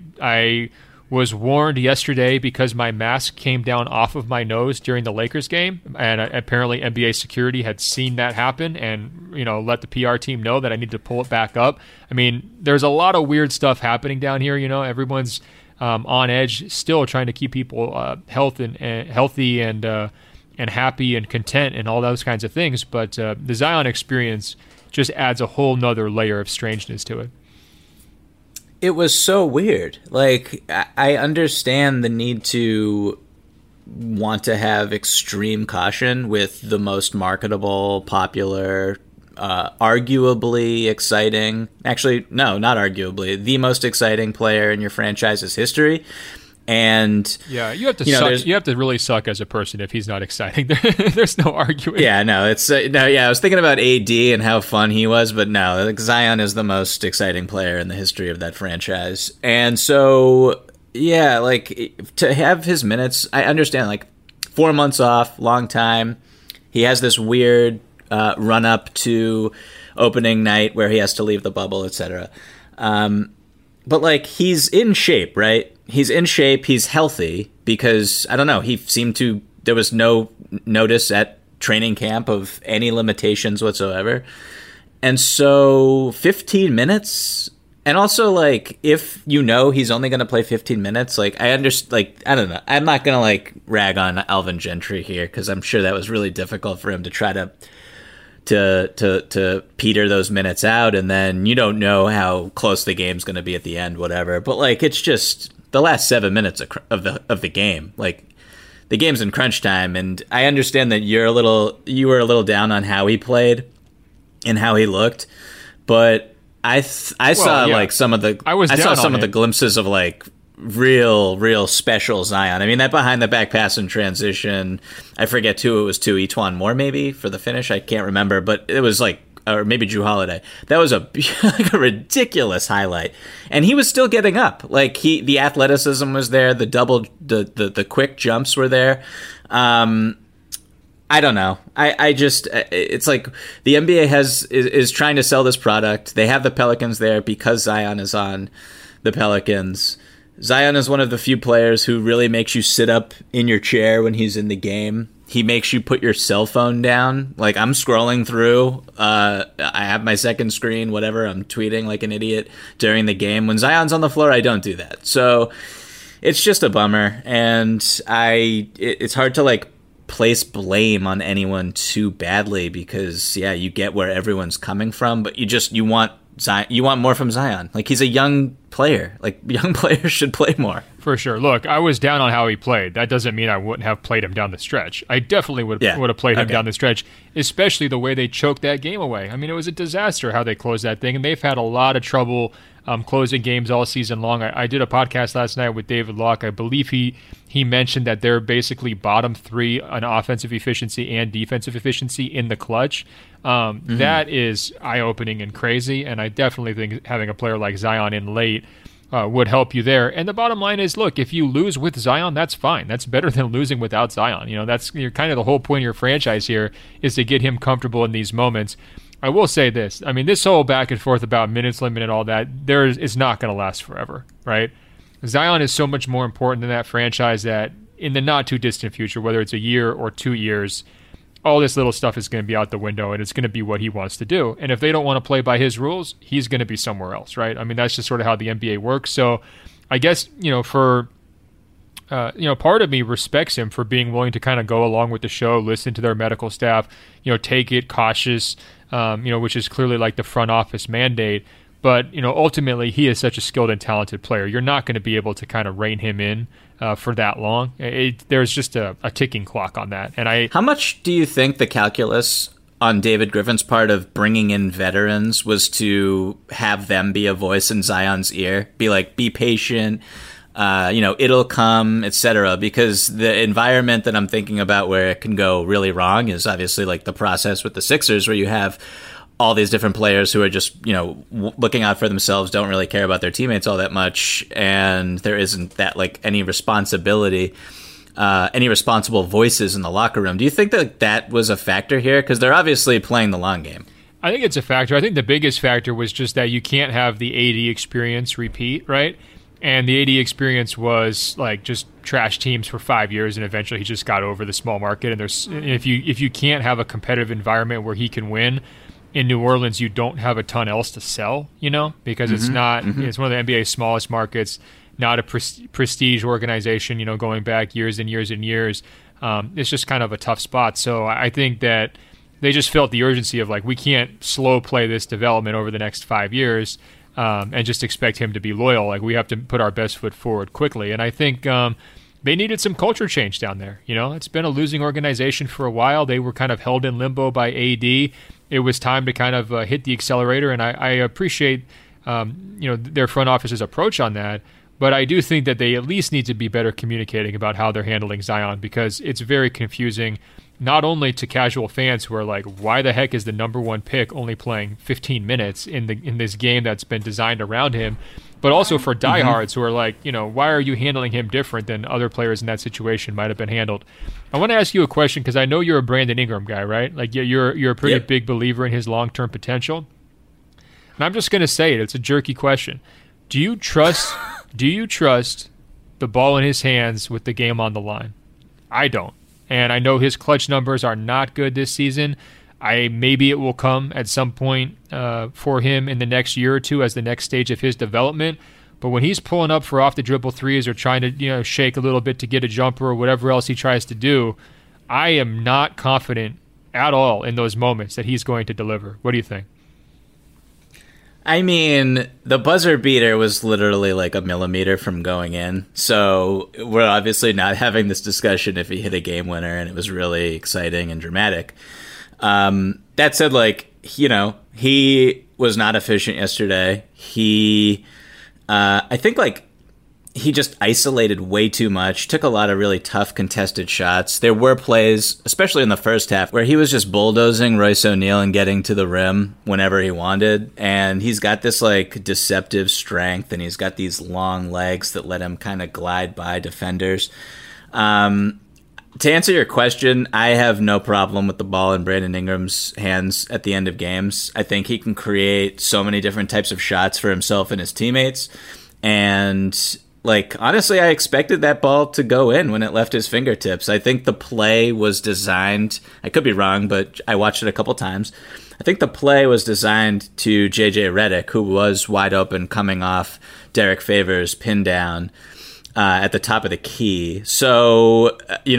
I was warned yesterday because my mask came down off of my nose during the Lakers game, and apparently NBA security had seen that happen and, let the PR team know that I need to pull it back up. I mean, there's a lot of weird stuff happening down here. Everyone's on edge, still trying to keep people healthy and and happy and content and all those kinds of things. But the Zion experience just adds a whole nother layer of strangeness to it. It was so weird. Like, I understand the need to want to have extreme caution with the most marketable, popular, arguably exciting, actually, no, not arguably, the most exciting player in your franchise's history. And yeah, you have to suck. You have to really suck as a person if he's not exciting. There's no arguing. Yeah, no, it's no. Yeah, I was thinking about AD and how fun he was, but no, like, Zion is the most exciting player in the history of that franchise. And so, yeah, like, to have his minutes, I understand. Like, 4 months off, long time. He has this weird run up to opening night where he has to leave the bubble, etc. But, like, he's in shape, right? He's in shape. He's healthy because, I don't know, there was no notice at training camp of any limitations whatsoever. And so 15 minutes. And also, like, if you know he's only going to play 15 minutes, like, I understand, like, I don't know. I'm not going to, like, rag on Alvin Gentry here because I'm sure that was really difficult for him to try to peter those minutes out, and then you don't know how close the game's going to be at the end, whatever. But, like, it's just the last 7 minutes of the game. Like, the game's in crunch time, and I understand that you were a little down on how he played and how he looked, but I saw like some of the glimpses of like real special Zion. I mean, that behind the back pass in transition, I forget who it was to, Etuan Moore maybe for the finish. I can't remember, but it was like, or maybe Drew Holiday. That was like a ridiculous highlight, and he was still getting up. Like the athleticism was there, the quick jumps were there. I don't know. I just, it's like the NBA is trying to sell this product. They have the Pelicans there because Zion is on the Pelicans. Zion is one of the few players who really makes you sit up in your chair when he's in the game. He makes you put your cell phone down. Like, I'm scrolling through. I have my second screen, whatever. I'm tweeting like an idiot during the game. When Zion's on the floor, I don't do that. So it's just a bummer. And it's hard to, like, place blame on anyone too badly because, yeah, you get where everyone's coming from, but you want Zion, you want more from Zion. Like, he's a young player. Like, young players should play more. For sure. Look, I was down on how he played. That doesn't mean I wouldn't have played him down the stretch. I definitely would have played him down the stretch, especially the way they choked that game away. I mean, it was a disaster how they closed that thing, and they've had a lot of trouble closing games all season long. I did a podcast last night with David Locke. I believe he mentioned that they're basically bottom three on offensive efficiency and defensive efficiency in the clutch. That is eye-opening and crazy, and I definitely think having a player like Zion in late would help you there. And the bottom line is, look, if you lose with Zion, that's fine. That's better than losing without Zion. You know, that's kind of the whole point of your franchise here is to get him comfortable in these moments. I will say this. I mean, this whole back and forth about minutes limit and all that, it's not going to last forever, right? Zion is so much more important than that franchise that in the not-too-distant future, whether it's a year or 2 years, all this little stuff is going to be out the window, and it's going to be what he wants to do. And if they don't want to play by his rules, he's going to be somewhere else, right? I mean, that's just sort of how the NBA works. So I guess, part of me respects him for being willing to kind of go along with the show, listen to their medical staff, take it cautious, which is clearly like the front office mandate. But, ultimately, he is such a skilled and talented player. You're not going to be able to kind of rein him in for that long. There's just a ticking clock on that. And How much do you think the calculus on David Griffin's part of bringing in veterans was to have them be a voice in Zion's ear? Be like, be patient, it'll come, etc. Because the environment that I'm thinking about where it can go really wrong is obviously like the process with the Sixers where you have all these different players who are just, looking out for themselves, don't really care about their teammates all that much, and there isn't that, like, any responsibility, any responsible voices in the locker room. Do you think that was a factor here? Because they're obviously playing the long game. I think it's a factor. I think the biggest factor was just that you can't have the AD experience repeat, right? And the AD experience was like just trash teams for 5 years, and eventually he just got over the small market. And if you can't have a competitive environment where he can win, in New Orleans, you don't have a ton else to sell, because it's not, it's one of the NBA's smallest markets, not a prestige organization, going back years and years and years. it's just kind of a tough spot. So I think that they just felt the urgency of like, we can't slow play this development over the next 5 years and just expect him to be loyal. Like, we have to put our best foot forward quickly. And I think they needed some culture change down there. You know, it's been a losing organization for a while. They were kind of held in limbo by AD. It was time to kind of hit the accelerator, and I appreciate their front office's approach on that. But I do think that they at least need to be better communicating about how they're handling Zion, because it's very confusing, not only to casual fans who are like, why the heck is the number one pick only playing 15 minutes in this game that's been designed around him, but also for diehards who are like, why are you handling him different than other players in that situation might have been handled? I want to ask you a question, because I know you're a Brandon Ingram guy, right? Like, you're a pretty big believer in his long-term potential. And I'm just going to say it. It's a jerky question. Do you trust the ball in his hands with the game on the line? I don't. And I know his clutch numbers are not good this season. Maybe it will come at some point for him in the next year or two as the next stage of his development. But when he's pulling up for off the dribble threes or trying to shake a little bit to get a jumper or whatever else he tries to do, I am not confident at all in those moments that he's going to deliver. What do you think? I mean, the buzzer beater was literally like a millimeter from going in. So we're obviously not having this discussion if he hit a game winner and it was really exciting and dramatic. That said, he was not efficient yesterday. I think he just isolated way too much, took a lot of really tough contested shots. There were plays, especially in the first half, where he was just bulldozing Royce O'Neal and getting to the rim whenever he wanted. And he's got this deceptive strength, and he's got these long legs that let him kind of glide by defenders. To answer your question, I have no problem with the ball in Brandon Ingram's hands at the end of games. I think he can create so many different types of shots for himself and his teammates. And honestly, I expected that ball to go in when it left his fingertips. I think the play was designed, I could be wrong, but I watched it a couple times. I think the play was designed to JJ Redick, who was wide open coming off Derek Favors' pin down at the top of the key. So,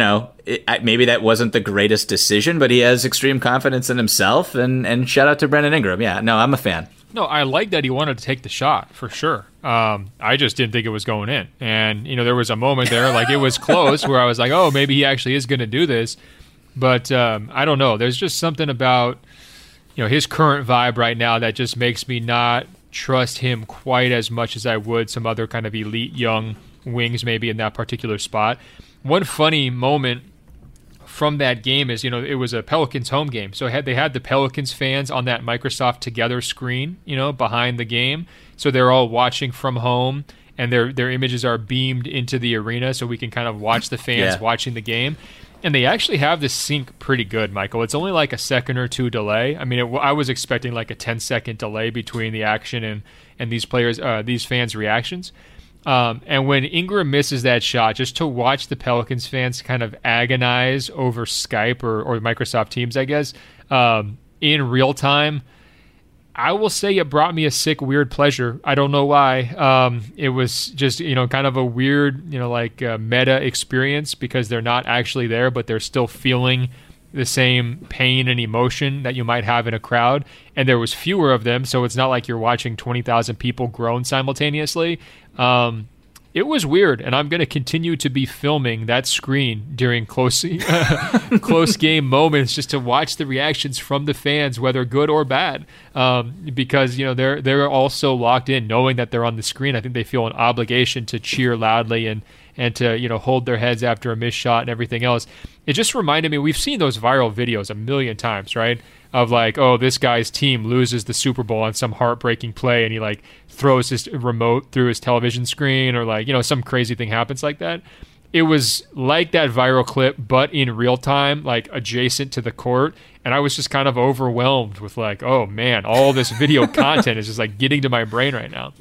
maybe that wasn't the greatest decision, but he has extreme confidence in himself, and shout out to Brandon Ingram. Yeah, no, I'm a fan. No, I like that he wanted to take the shot, for sure. I just didn't think it was going in. And, there was a moment there, it was close, where I was like, oh, maybe he actually is going to do this. But I don't know. There's just something about, his current vibe right now that just makes me not trust him quite as much as I would some other kind of elite young wings maybe in that particular spot. One funny moment from that game is, it was a Pelicans home game. So they had the Pelicans fans on that Microsoft Together screen, behind the game. So they're all watching from home, and their images are beamed into the arena so we can kind of watch the fans watching the game. And they actually have this sync pretty good, Michael. It's only a second or two delay. I mean, I was expecting a 10-second delay between the action and these players, these fans' reactions. And when Ingram misses that shot, just to watch the Pelicans fans kind of agonize over Skype or Microsoft Teams, I guess, in real time, I will say it brought me a sick, weird pleasure. I don't know why. It was just, kind of a weird, meta experience, because they're not actually there, but they're still feeling the same pain and emotion that you might have in a crowd. And there was fewer of them, so it's not like you're watching 20,000 people groan simultaneously. It was weird, and I'm going to continue to be filming that screen during close game moments just to watch the reactions from the fans, whether good or bad, because they're all so locked in, knowing that they're on the screen. I think they feel an obligation to cheer loudly and to hold their heads after a missed shot and everything else. It just reminded me, we've seen those viral videos a million times, right? Of this guy's team loses the Super Bowl on some heartbreaking play, and he throws his remote through his television screen, or some crazy thing happens like that. It was like that viral clip, but in real time, adjacent to the court. And I was just kind of overwhelmed with oh man, all this video content is just getting to my brain right now.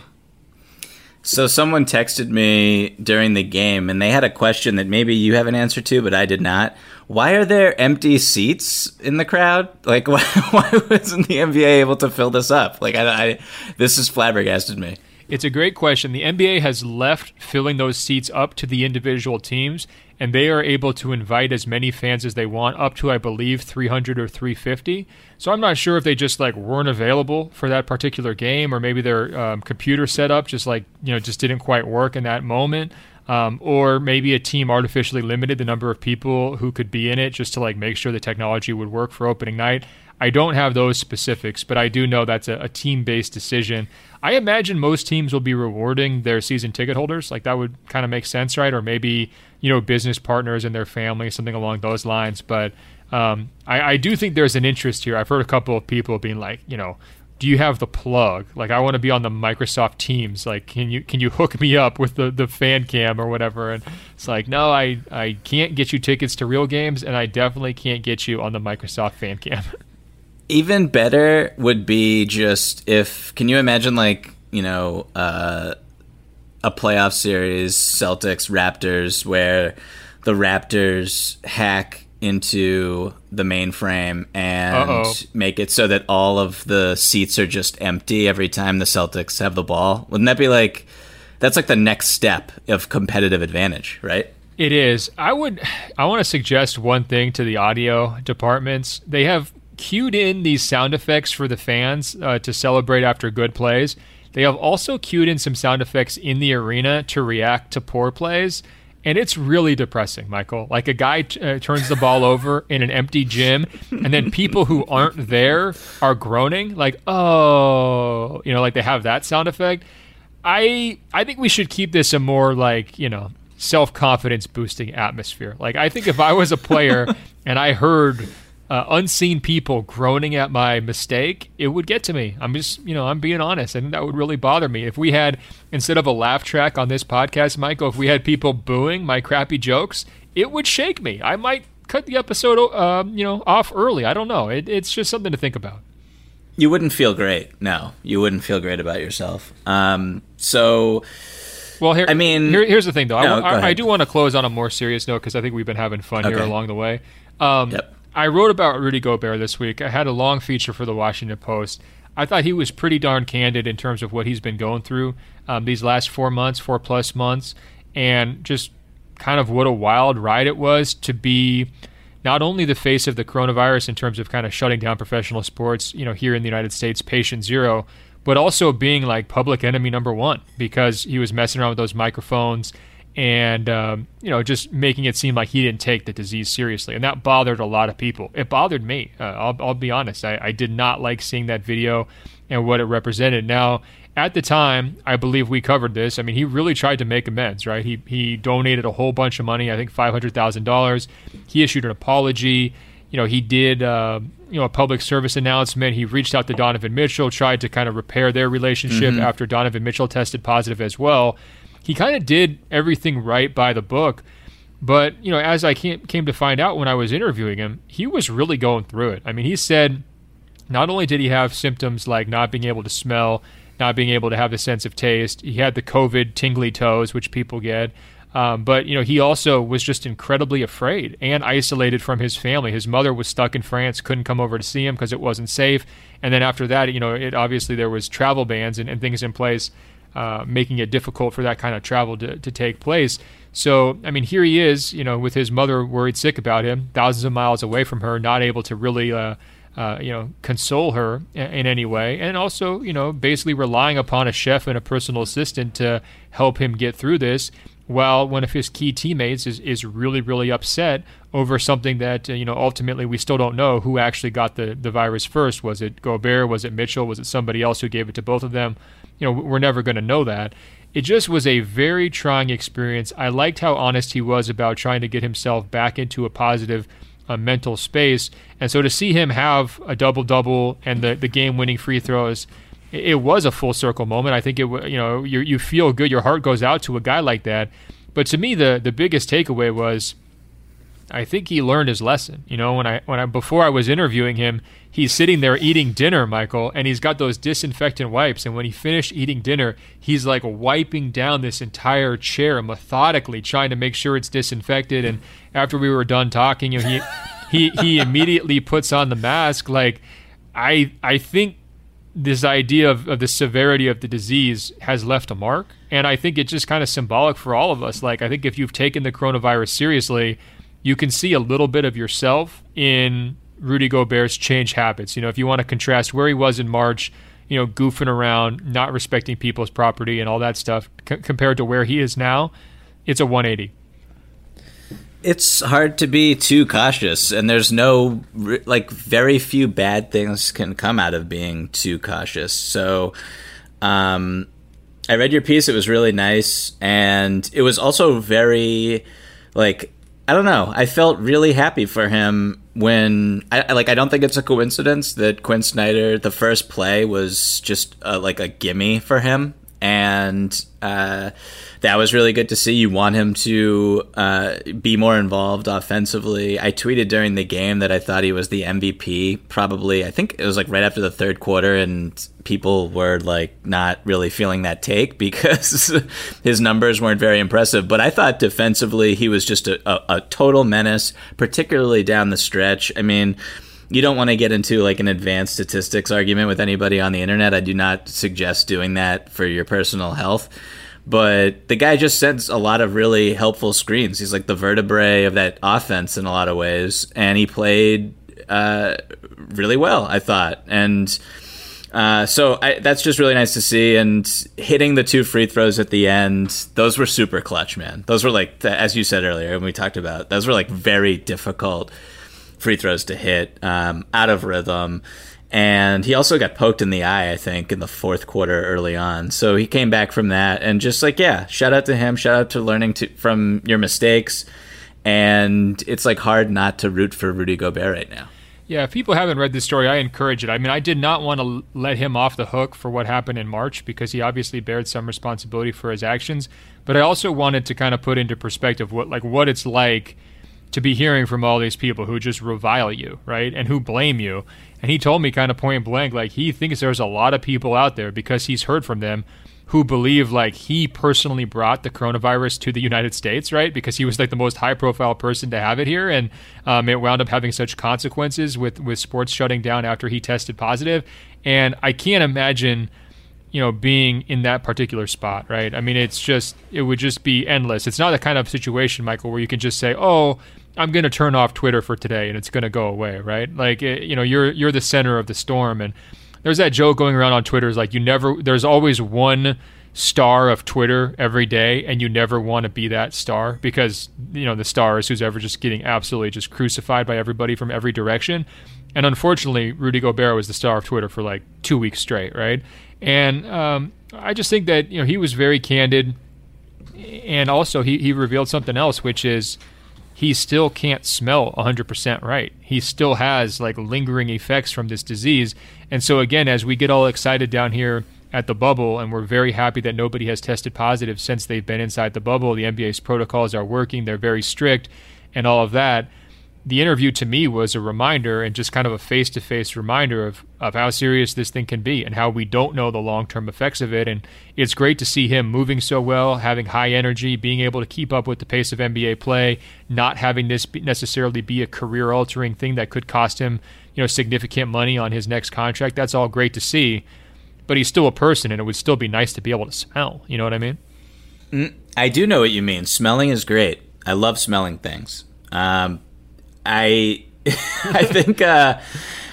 So someone texted me during the game, and they had a question that maybe you have an answer to, but I did not. Why are there empty seats in the crowd? Why wasn't the NBA able to fill this up? This has flabbergasted me. It's a great question. The NBA has left filling those seats up to the individual teams, and they are able to invite as many fans as they want, up to, I believe, 300 or 350. So I'm not sure if they just weren't available for that particular game, or maybe their computer setup just didn't quite work in that moment. Or maybe a team artificially limited the number of people who could be in it just to make sure the technology would work for opening night. I don't have those specifics, but I do know that's a team-based decision. I imagine most teams will be rewarding their season ticket holders. That would kind of make sense, right? Or maybe, business partners and their family, something along those lines. But I do think there's an interest here. I've heard a couple of people being do you have the plug? I want to be on the Microsoft Teams. Can you hook me up with the fan cam or whatever? And it's no, I can't get you tickets to real games, and I definitely can't get you on the Microsoft fan cam. Even better would be just can you imagine a playoff series, Celtics, Raptors, where the Raptors hack into the mainframe and make it so that all of the seats are just empty every time the Celtics have the ball? Wouldn't that be that's the next step of competitive advantage, right? It is. I want to suggest one thing to the audio departments. They have cued in these sound effects for the fans to celebrate after good plays. They have also cued in some sound effects in the arena to react to poor plays. And it's really depressing, Michael. A guy turns the ball over in an empty gym, and then people who aren't there are groaning, oh, they have that sound effect. I think we should keep this a more self-confidence boosting atmosphere. I think if I was a player and I heard unseen people groaning at my mistake, it would get to me. I'm just, I'm being honest. I think that would really bother me. If we had, instead of a laugh track on this podcast, Michael, if we had people booing my crappy jokes, it would shake me. I might cut the episode, off early. I don't know. It's just something to think about. You wouldn't feel great. No, you wouldn't feel great about yourself. Well, here's the thing, though. No, I do want to close on a more serious note because I think we've been having fun here along the way. Yep. I wrote about Rudy Gobert this week. I had a long feature for the Washington Post. I thought he was pretty darn candid in terms of what he's been going through these last 4+ months, and just kind of what a wild ride it was to be not only the face of the coronavirus in terms of kind of shutting down professional sports, here in the United States, patient zero, but also being public enemy number one because he was messing around with those microphones and just making it seem like he didn't take the disease seriously. And that bothered a lot of people. It bothered me. I'll be honest. I did not like seeing that video and what it represented. Now, at the time, I believe we covered this. I mean, he really tried to make amends, right? He donated a whole bunch of money, I think $500,000. He issued an apology. He did a public service announcement. He reached out to Donovan Mitchell, tried to kind of repair their relationship after Donovan Mitchell tested positive as well. He kind of did everything right by the book, but as I came to find out when I was interviewing him, he was really going through it. I mean, he said not only did he have symptoms like not being able to smell, not being able to have the sense of taste, he had the COVID tingly toes, which people get, but he also was just incredibly afraid and isolated from his family. His mother was stuck in France, couldn't come over to see him because it wasn't safe, and then after that, it obviously there was travel bans and things in place, making it difficult for that kind of travel to take place. So, I mean, here he is, with his mother worried sick about him, thousands of miles away from her, not able to really, console her in any way. And also, basically relying upon a chef and a personal assistant to help him get through this, while one of his key teammates is really, really upset over something that, ultimately we still don't know who actually got the virus first. Was it Gobert? Was it Mitchell? Was it somebody else who gave it to both of them? We're never going to know that. It just was a very trying experience. I liked how honest he was about trying to get himself back into a positive mental space. And so to see him have a double-double and the game-winning free throws, it was a full circle moment. I think you feel good. Your heart goes out to a guy like that. But to me, the biggest takeaway was, I think he learned his lesson. Before I was interviewing him, he's sitting there eating dinner, Michael, and he's got those disinfectant wipes. And when he finished eating dinner, he's wiping down this entire chair methodically, trying to make sure it's disinfected. And after we were done talking, he immediately puts on the mask. I think this idea of the severity of the disease has left a mark. And I think it's just kind of symbolic for all of us. Like, I think if you've taken the coronavirus seriously, you can see a little bit of yourself in Rudy Gobert's changed habits. If you want to contrast where he was in March, goofing around, not respecting people's property and all that stuff, compared to where he is now, it's a 180. It's hard to be too cautious, and there's very few bad things can come out of being too cautious. So, I read your piece. It was really nice, and it was also very, I don't know. I felt really happy for him when I don't think it's a coincidence that Quinn Snyder, the first play was just a gimme for him, and that was really good to see. You want him to be more involved offensively. I tweeted during the game that I thought he was the MVP. Probably, I think it was right after the third quarter, and people were not really feeling that take because his numbers weren't very impressive. But I thought defensively he was just a total menace, particularly down the stretch. I mean, you don't want to get into an advanced statistics argument with anybody on the internet. I do not suggest doing that for your personal health. But the guy just sends a lot of really helpful screens. He's the vertebrae of that offense in a lot of ways. And he played really well, I thought. And so that's just really nice to see. And hitting the 2 free throws at the end, those were super clutch, man. Those were as you said earlier, and we talked about, those were very difficult free throws to hit, out of rhythm. And he also got poked in the eye, I think, in the fourth quarter early on. So he came back from that, and just shout out to him. Shout out to learning from your mistakes. And it's hard not to root for Rudy Gobert right now. Yeah, if people haven't read this story, I encourage it. I mean, I did not want to let him off the hook for what happened in March because he obviously bared some responsibility for his actions. But I also wanted to kind of put into perspective what it's like to be hearing from all these people who just revile you, right, and who blame you. And he told me kind of point blank, he thinks there's a lot of people out there, because he's heard from them, who believe he personally brought the coronavirus to the United States, right? Because he was the most high-profile person to have it here, and it wound up having such consequences with sports shutting down after he tested positive. And I can't imagine, being in that particular spot, right? I mean, it would just be endless. It's not the kind of situation, Michael, where you can just say, oh, I'm going to turn off Twitter for today and it's going to go away, right? You're the center of the storm. And there's that joke going around on Twitter is there's always one star of Twitter every day, and you never want to be that star because, the star is who's ever just getting absolutely just crucified by everybody from every direction. And unfortunately, Rudy Gobert was the star of Twitter for 2 weeks straight, right? And I just think that, he was very candid. And also he revealed something else, which is he still can't smell 100% right. He still has lingering effects from this disease. And so again, as we get all excited down here at the bubble, and we're very happy that nobody has tested positive since they've been inside the bubble, the NBA's protocols are working, they're very strict and all of that. The interview to me was a reminder, and just kind of a face-to-face reminder of how serious this thing can be and how we don't know the long-term effects of it. And it's great to see him moving so well, having high energy, being able to keep up with the pace of NBA play, not having this necessarily be a career-altering thing that could cost him, significant money on his next contract. That's all great to see, but he's still a person, and it would still be nice to be able to smell. You know what I mean? I do know what you mean. Smelling is great. I love smelling things. I think that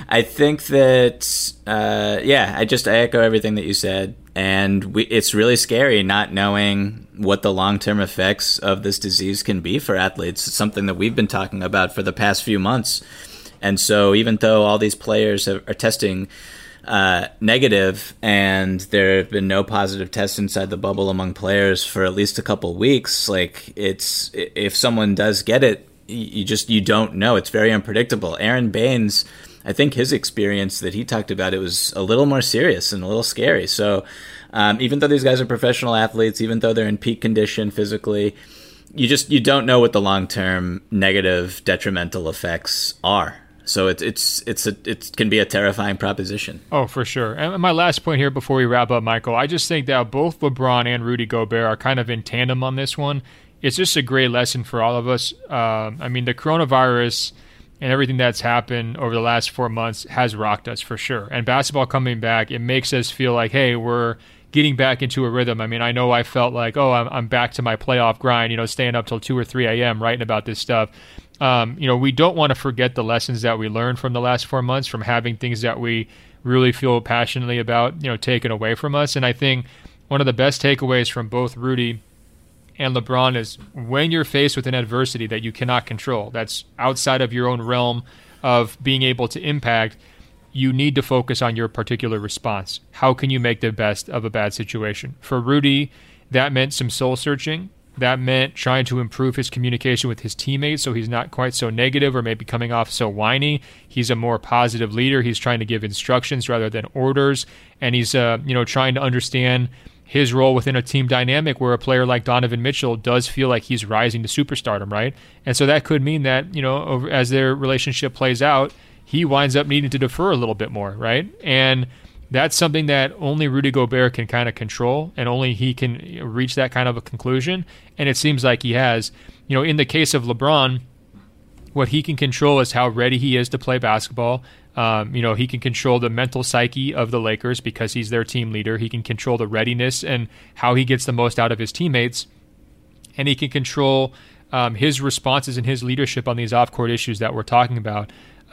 I echo everything that you said, and it's really scary not knowing what the long-term effects of this disease can be for athletes. It's something that we've been talking about for the past few months, and so even though all these players are testing negative, and there have been no positive tests inside the bubble among players for at least a couple weeks, if someone does get it, you don't know. It's very unpredictable. Aaron Baines, I think his experience that he talked about, it was a little more serious and a little scary. So even though these guys are professional athletes, even though they're in peak condition physically, you don't know what the long-term negative detrimental effects are. So it can be a terrifying proposition. Oh, for sure. And my last point here before we wrap up, Michael, I just think that both LeBron and Rudy Gobert are kind of in tandem on this one. It's just a great lesson for all of us. The coronavirus and everything that's happened over the last 4 months has rocked us for sure. And basketball coming back, it makes us feel like, hey, we're getting back into a rhythm. I mean, I know I felt like, oh, I'm back to my playoff grind, staying up till 2 or 3 a.m. writing about this stuff. We don't want to forget the lessons that we learned from the last 4 months, from having things that we really feel passionately about, taken away from us. And I think one of the best takeaways from both Rudy and LeBron is when you're faced with an adversity that you cannot control, that's outside of your own realm of being able to impact, you need to focus on your particular response. How can you make the best of a bad situation? For Rudy, that meant some soul searching. That meant trying to improve his communication with his teammates so he's not quite so negative or maybe coming off so whiny. He's a more positive leader. He's trying to give instructions rather than orders. And he's trying to understand his role within a team dynamic where a player like Donovan Mitchell does feel like he's rising to superstardom, right? And so that could mean that, as their relationship plays out, he winds up needing to defer a little bit more, right? And that's something that only Rudy Gobert can kind of control, and only he can reach that kind of a conclusion. And it seems like he has. In the case of LeBron, what he can control is how ready he is to play basketball. He can control the mental psyche of the Lakers because he's their team leader. He can control the readiness and how he gets the most out of his teammates. And he can control his responses and his leadership on these off-court issues that we're talking about.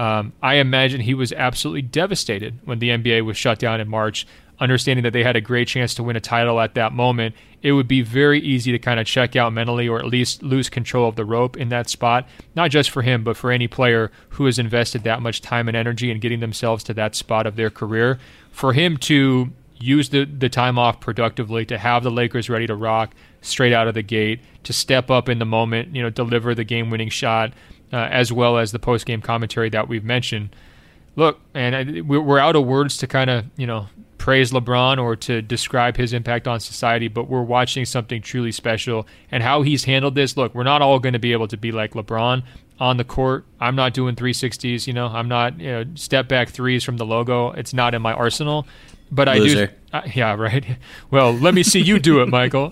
I imagine he was absolutely devastated when the NBA was shut down in March, understanding that they had a great chance to win a title at that moment. It would be very easy to kind of check out mentally, or at least lose control of the rope in that spot, not just for him, but for any player who has invested that much time and energy in getting themselves to that spot of their career. For him to use the time off productively, to have the Lakers ready to rock straight out of the gate, to step up in the moment, deliver the game-winning shot, as well as the post-game commentary that we've mentioned. Look, and we're out of words to kind of, praise LeBron or to describe his impact on society, but we're watching something truly special. And how he's handled this, look, we're not all going to be able to be like LeBron on the court. I'm not doing 360s, I'm not step back threes from the logo. It's not in my arsenal. But Loser. I do. Yeah, right. Well, let me see you do it, Michael.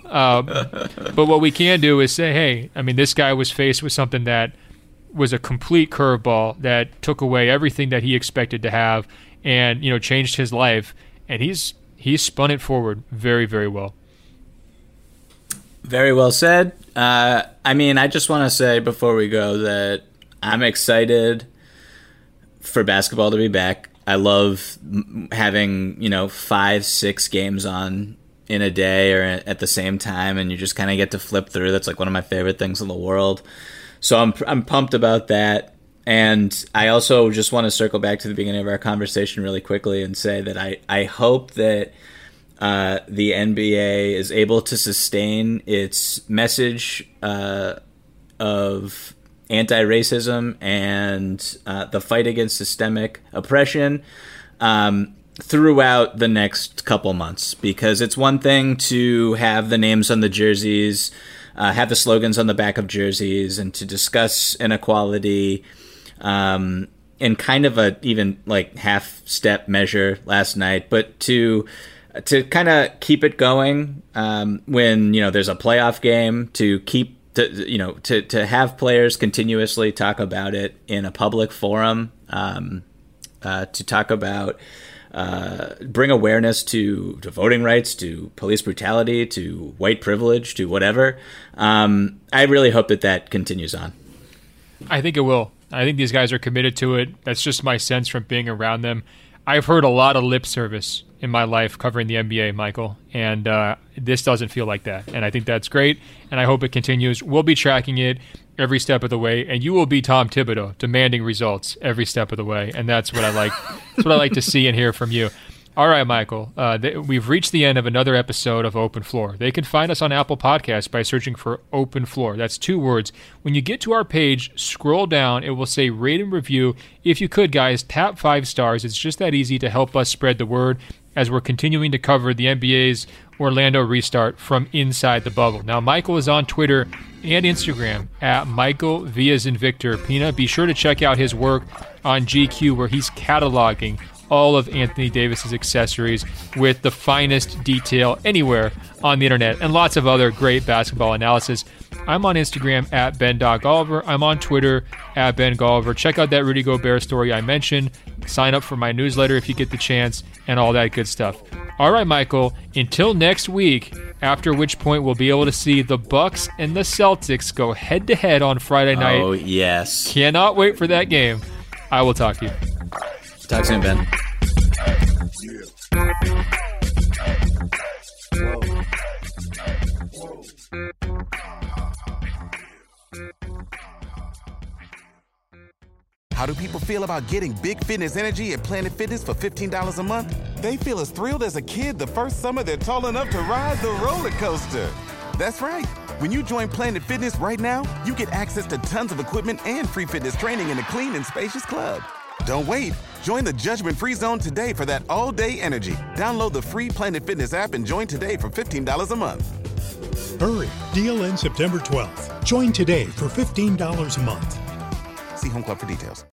But what we can do is say, hey, I mean, this guy was faced with something that was a complete curveball that took away everything that he expected to have, and changed his life. And he's spun it forward very, very well. Very well said. I just want to say before we go that I'm excited for basketball to be back. I love having 5-6 games on in a day or at the same time, and you just kind of get to flip through. That's like one of my favorite things in the world. So I'm pumped about that. And I also just want to circle back to the beginning of our conversation really quickly and say that I hope that the NBA is able to sustain its message of anti-racism and the fight against systemic oppression throughout the next couple months. Because it's one thing to have the names on the jerseys, have the slogans on the back of jerseys, and to discuss inequality in kind of a even like half-step measure last night, but to kind of keep it going when there's a playoff game, to keep to have players continuously talk about it in a public forum, to talk about bring awareness to voting rights, to police brutality, to white privilege, to whatever. I really hope that continues on. I think it will. I think these guys are committed to it. That's just my sense from being around them. I've heard a lot of lip service in my life covering the NBA, Michael, and this doesn't feel like that. And I think that's great, and I hope it continues. We'll be tracking it every step of the way, and you will be Tom Thibodeau, demanding results every step of the way, and that's what I like. That's what I like to see and hear from you. All right, Michael, we've reached the end of another episode of Open Floor. They can find us on Apple Podcasts by searching for Open Floor. That's 2 words. When you get to our page, scroll down. It will say rate and review. If you could, guys, tap 5 stars. It's just that easy to help us spread the word as we're continuing to cover the NBA's Orlando restart from inside the bubble. Now, Michael is on Twitter and Instagram at Michael V as in Victor Pina. Be sure to check out his work on GQ, where he's cataloging all of Anthony Davis's accessories with the finest detail anywhere on the internet, and lots of other great basketball analysis. I'm on Instagram at Ben.Golliver. I'm on Twitter at Ben Golliver. Check out that Rudy Gobert story I mentioned. Sign up for my newsletter if you get the chance and all that good stuff. All right, Michael, until next week, after which point we'll be able to see the Bucks and the Celtics go head-to-head on Friday night. Oh, yes. Cannot wait for that game. I will talk to you. Talk soon, Ben. How do people feel about getting big fitness energy at Planet Fitness for $15 a month? They feel as thrilled as a kid the first summer they're tall enough to ride the roller coaster. That's right. When you join Planet Fitness right now, you get access to tons of equipment and free fitness training in a clean and spacious club. Don't wait. Join the judgment-free zone today for that all-day energy. Download the free Planet Fitness app and join today for $15 a month. Hurry. Deal ends September 12th. Join today for $15 a month. See Home Club for details.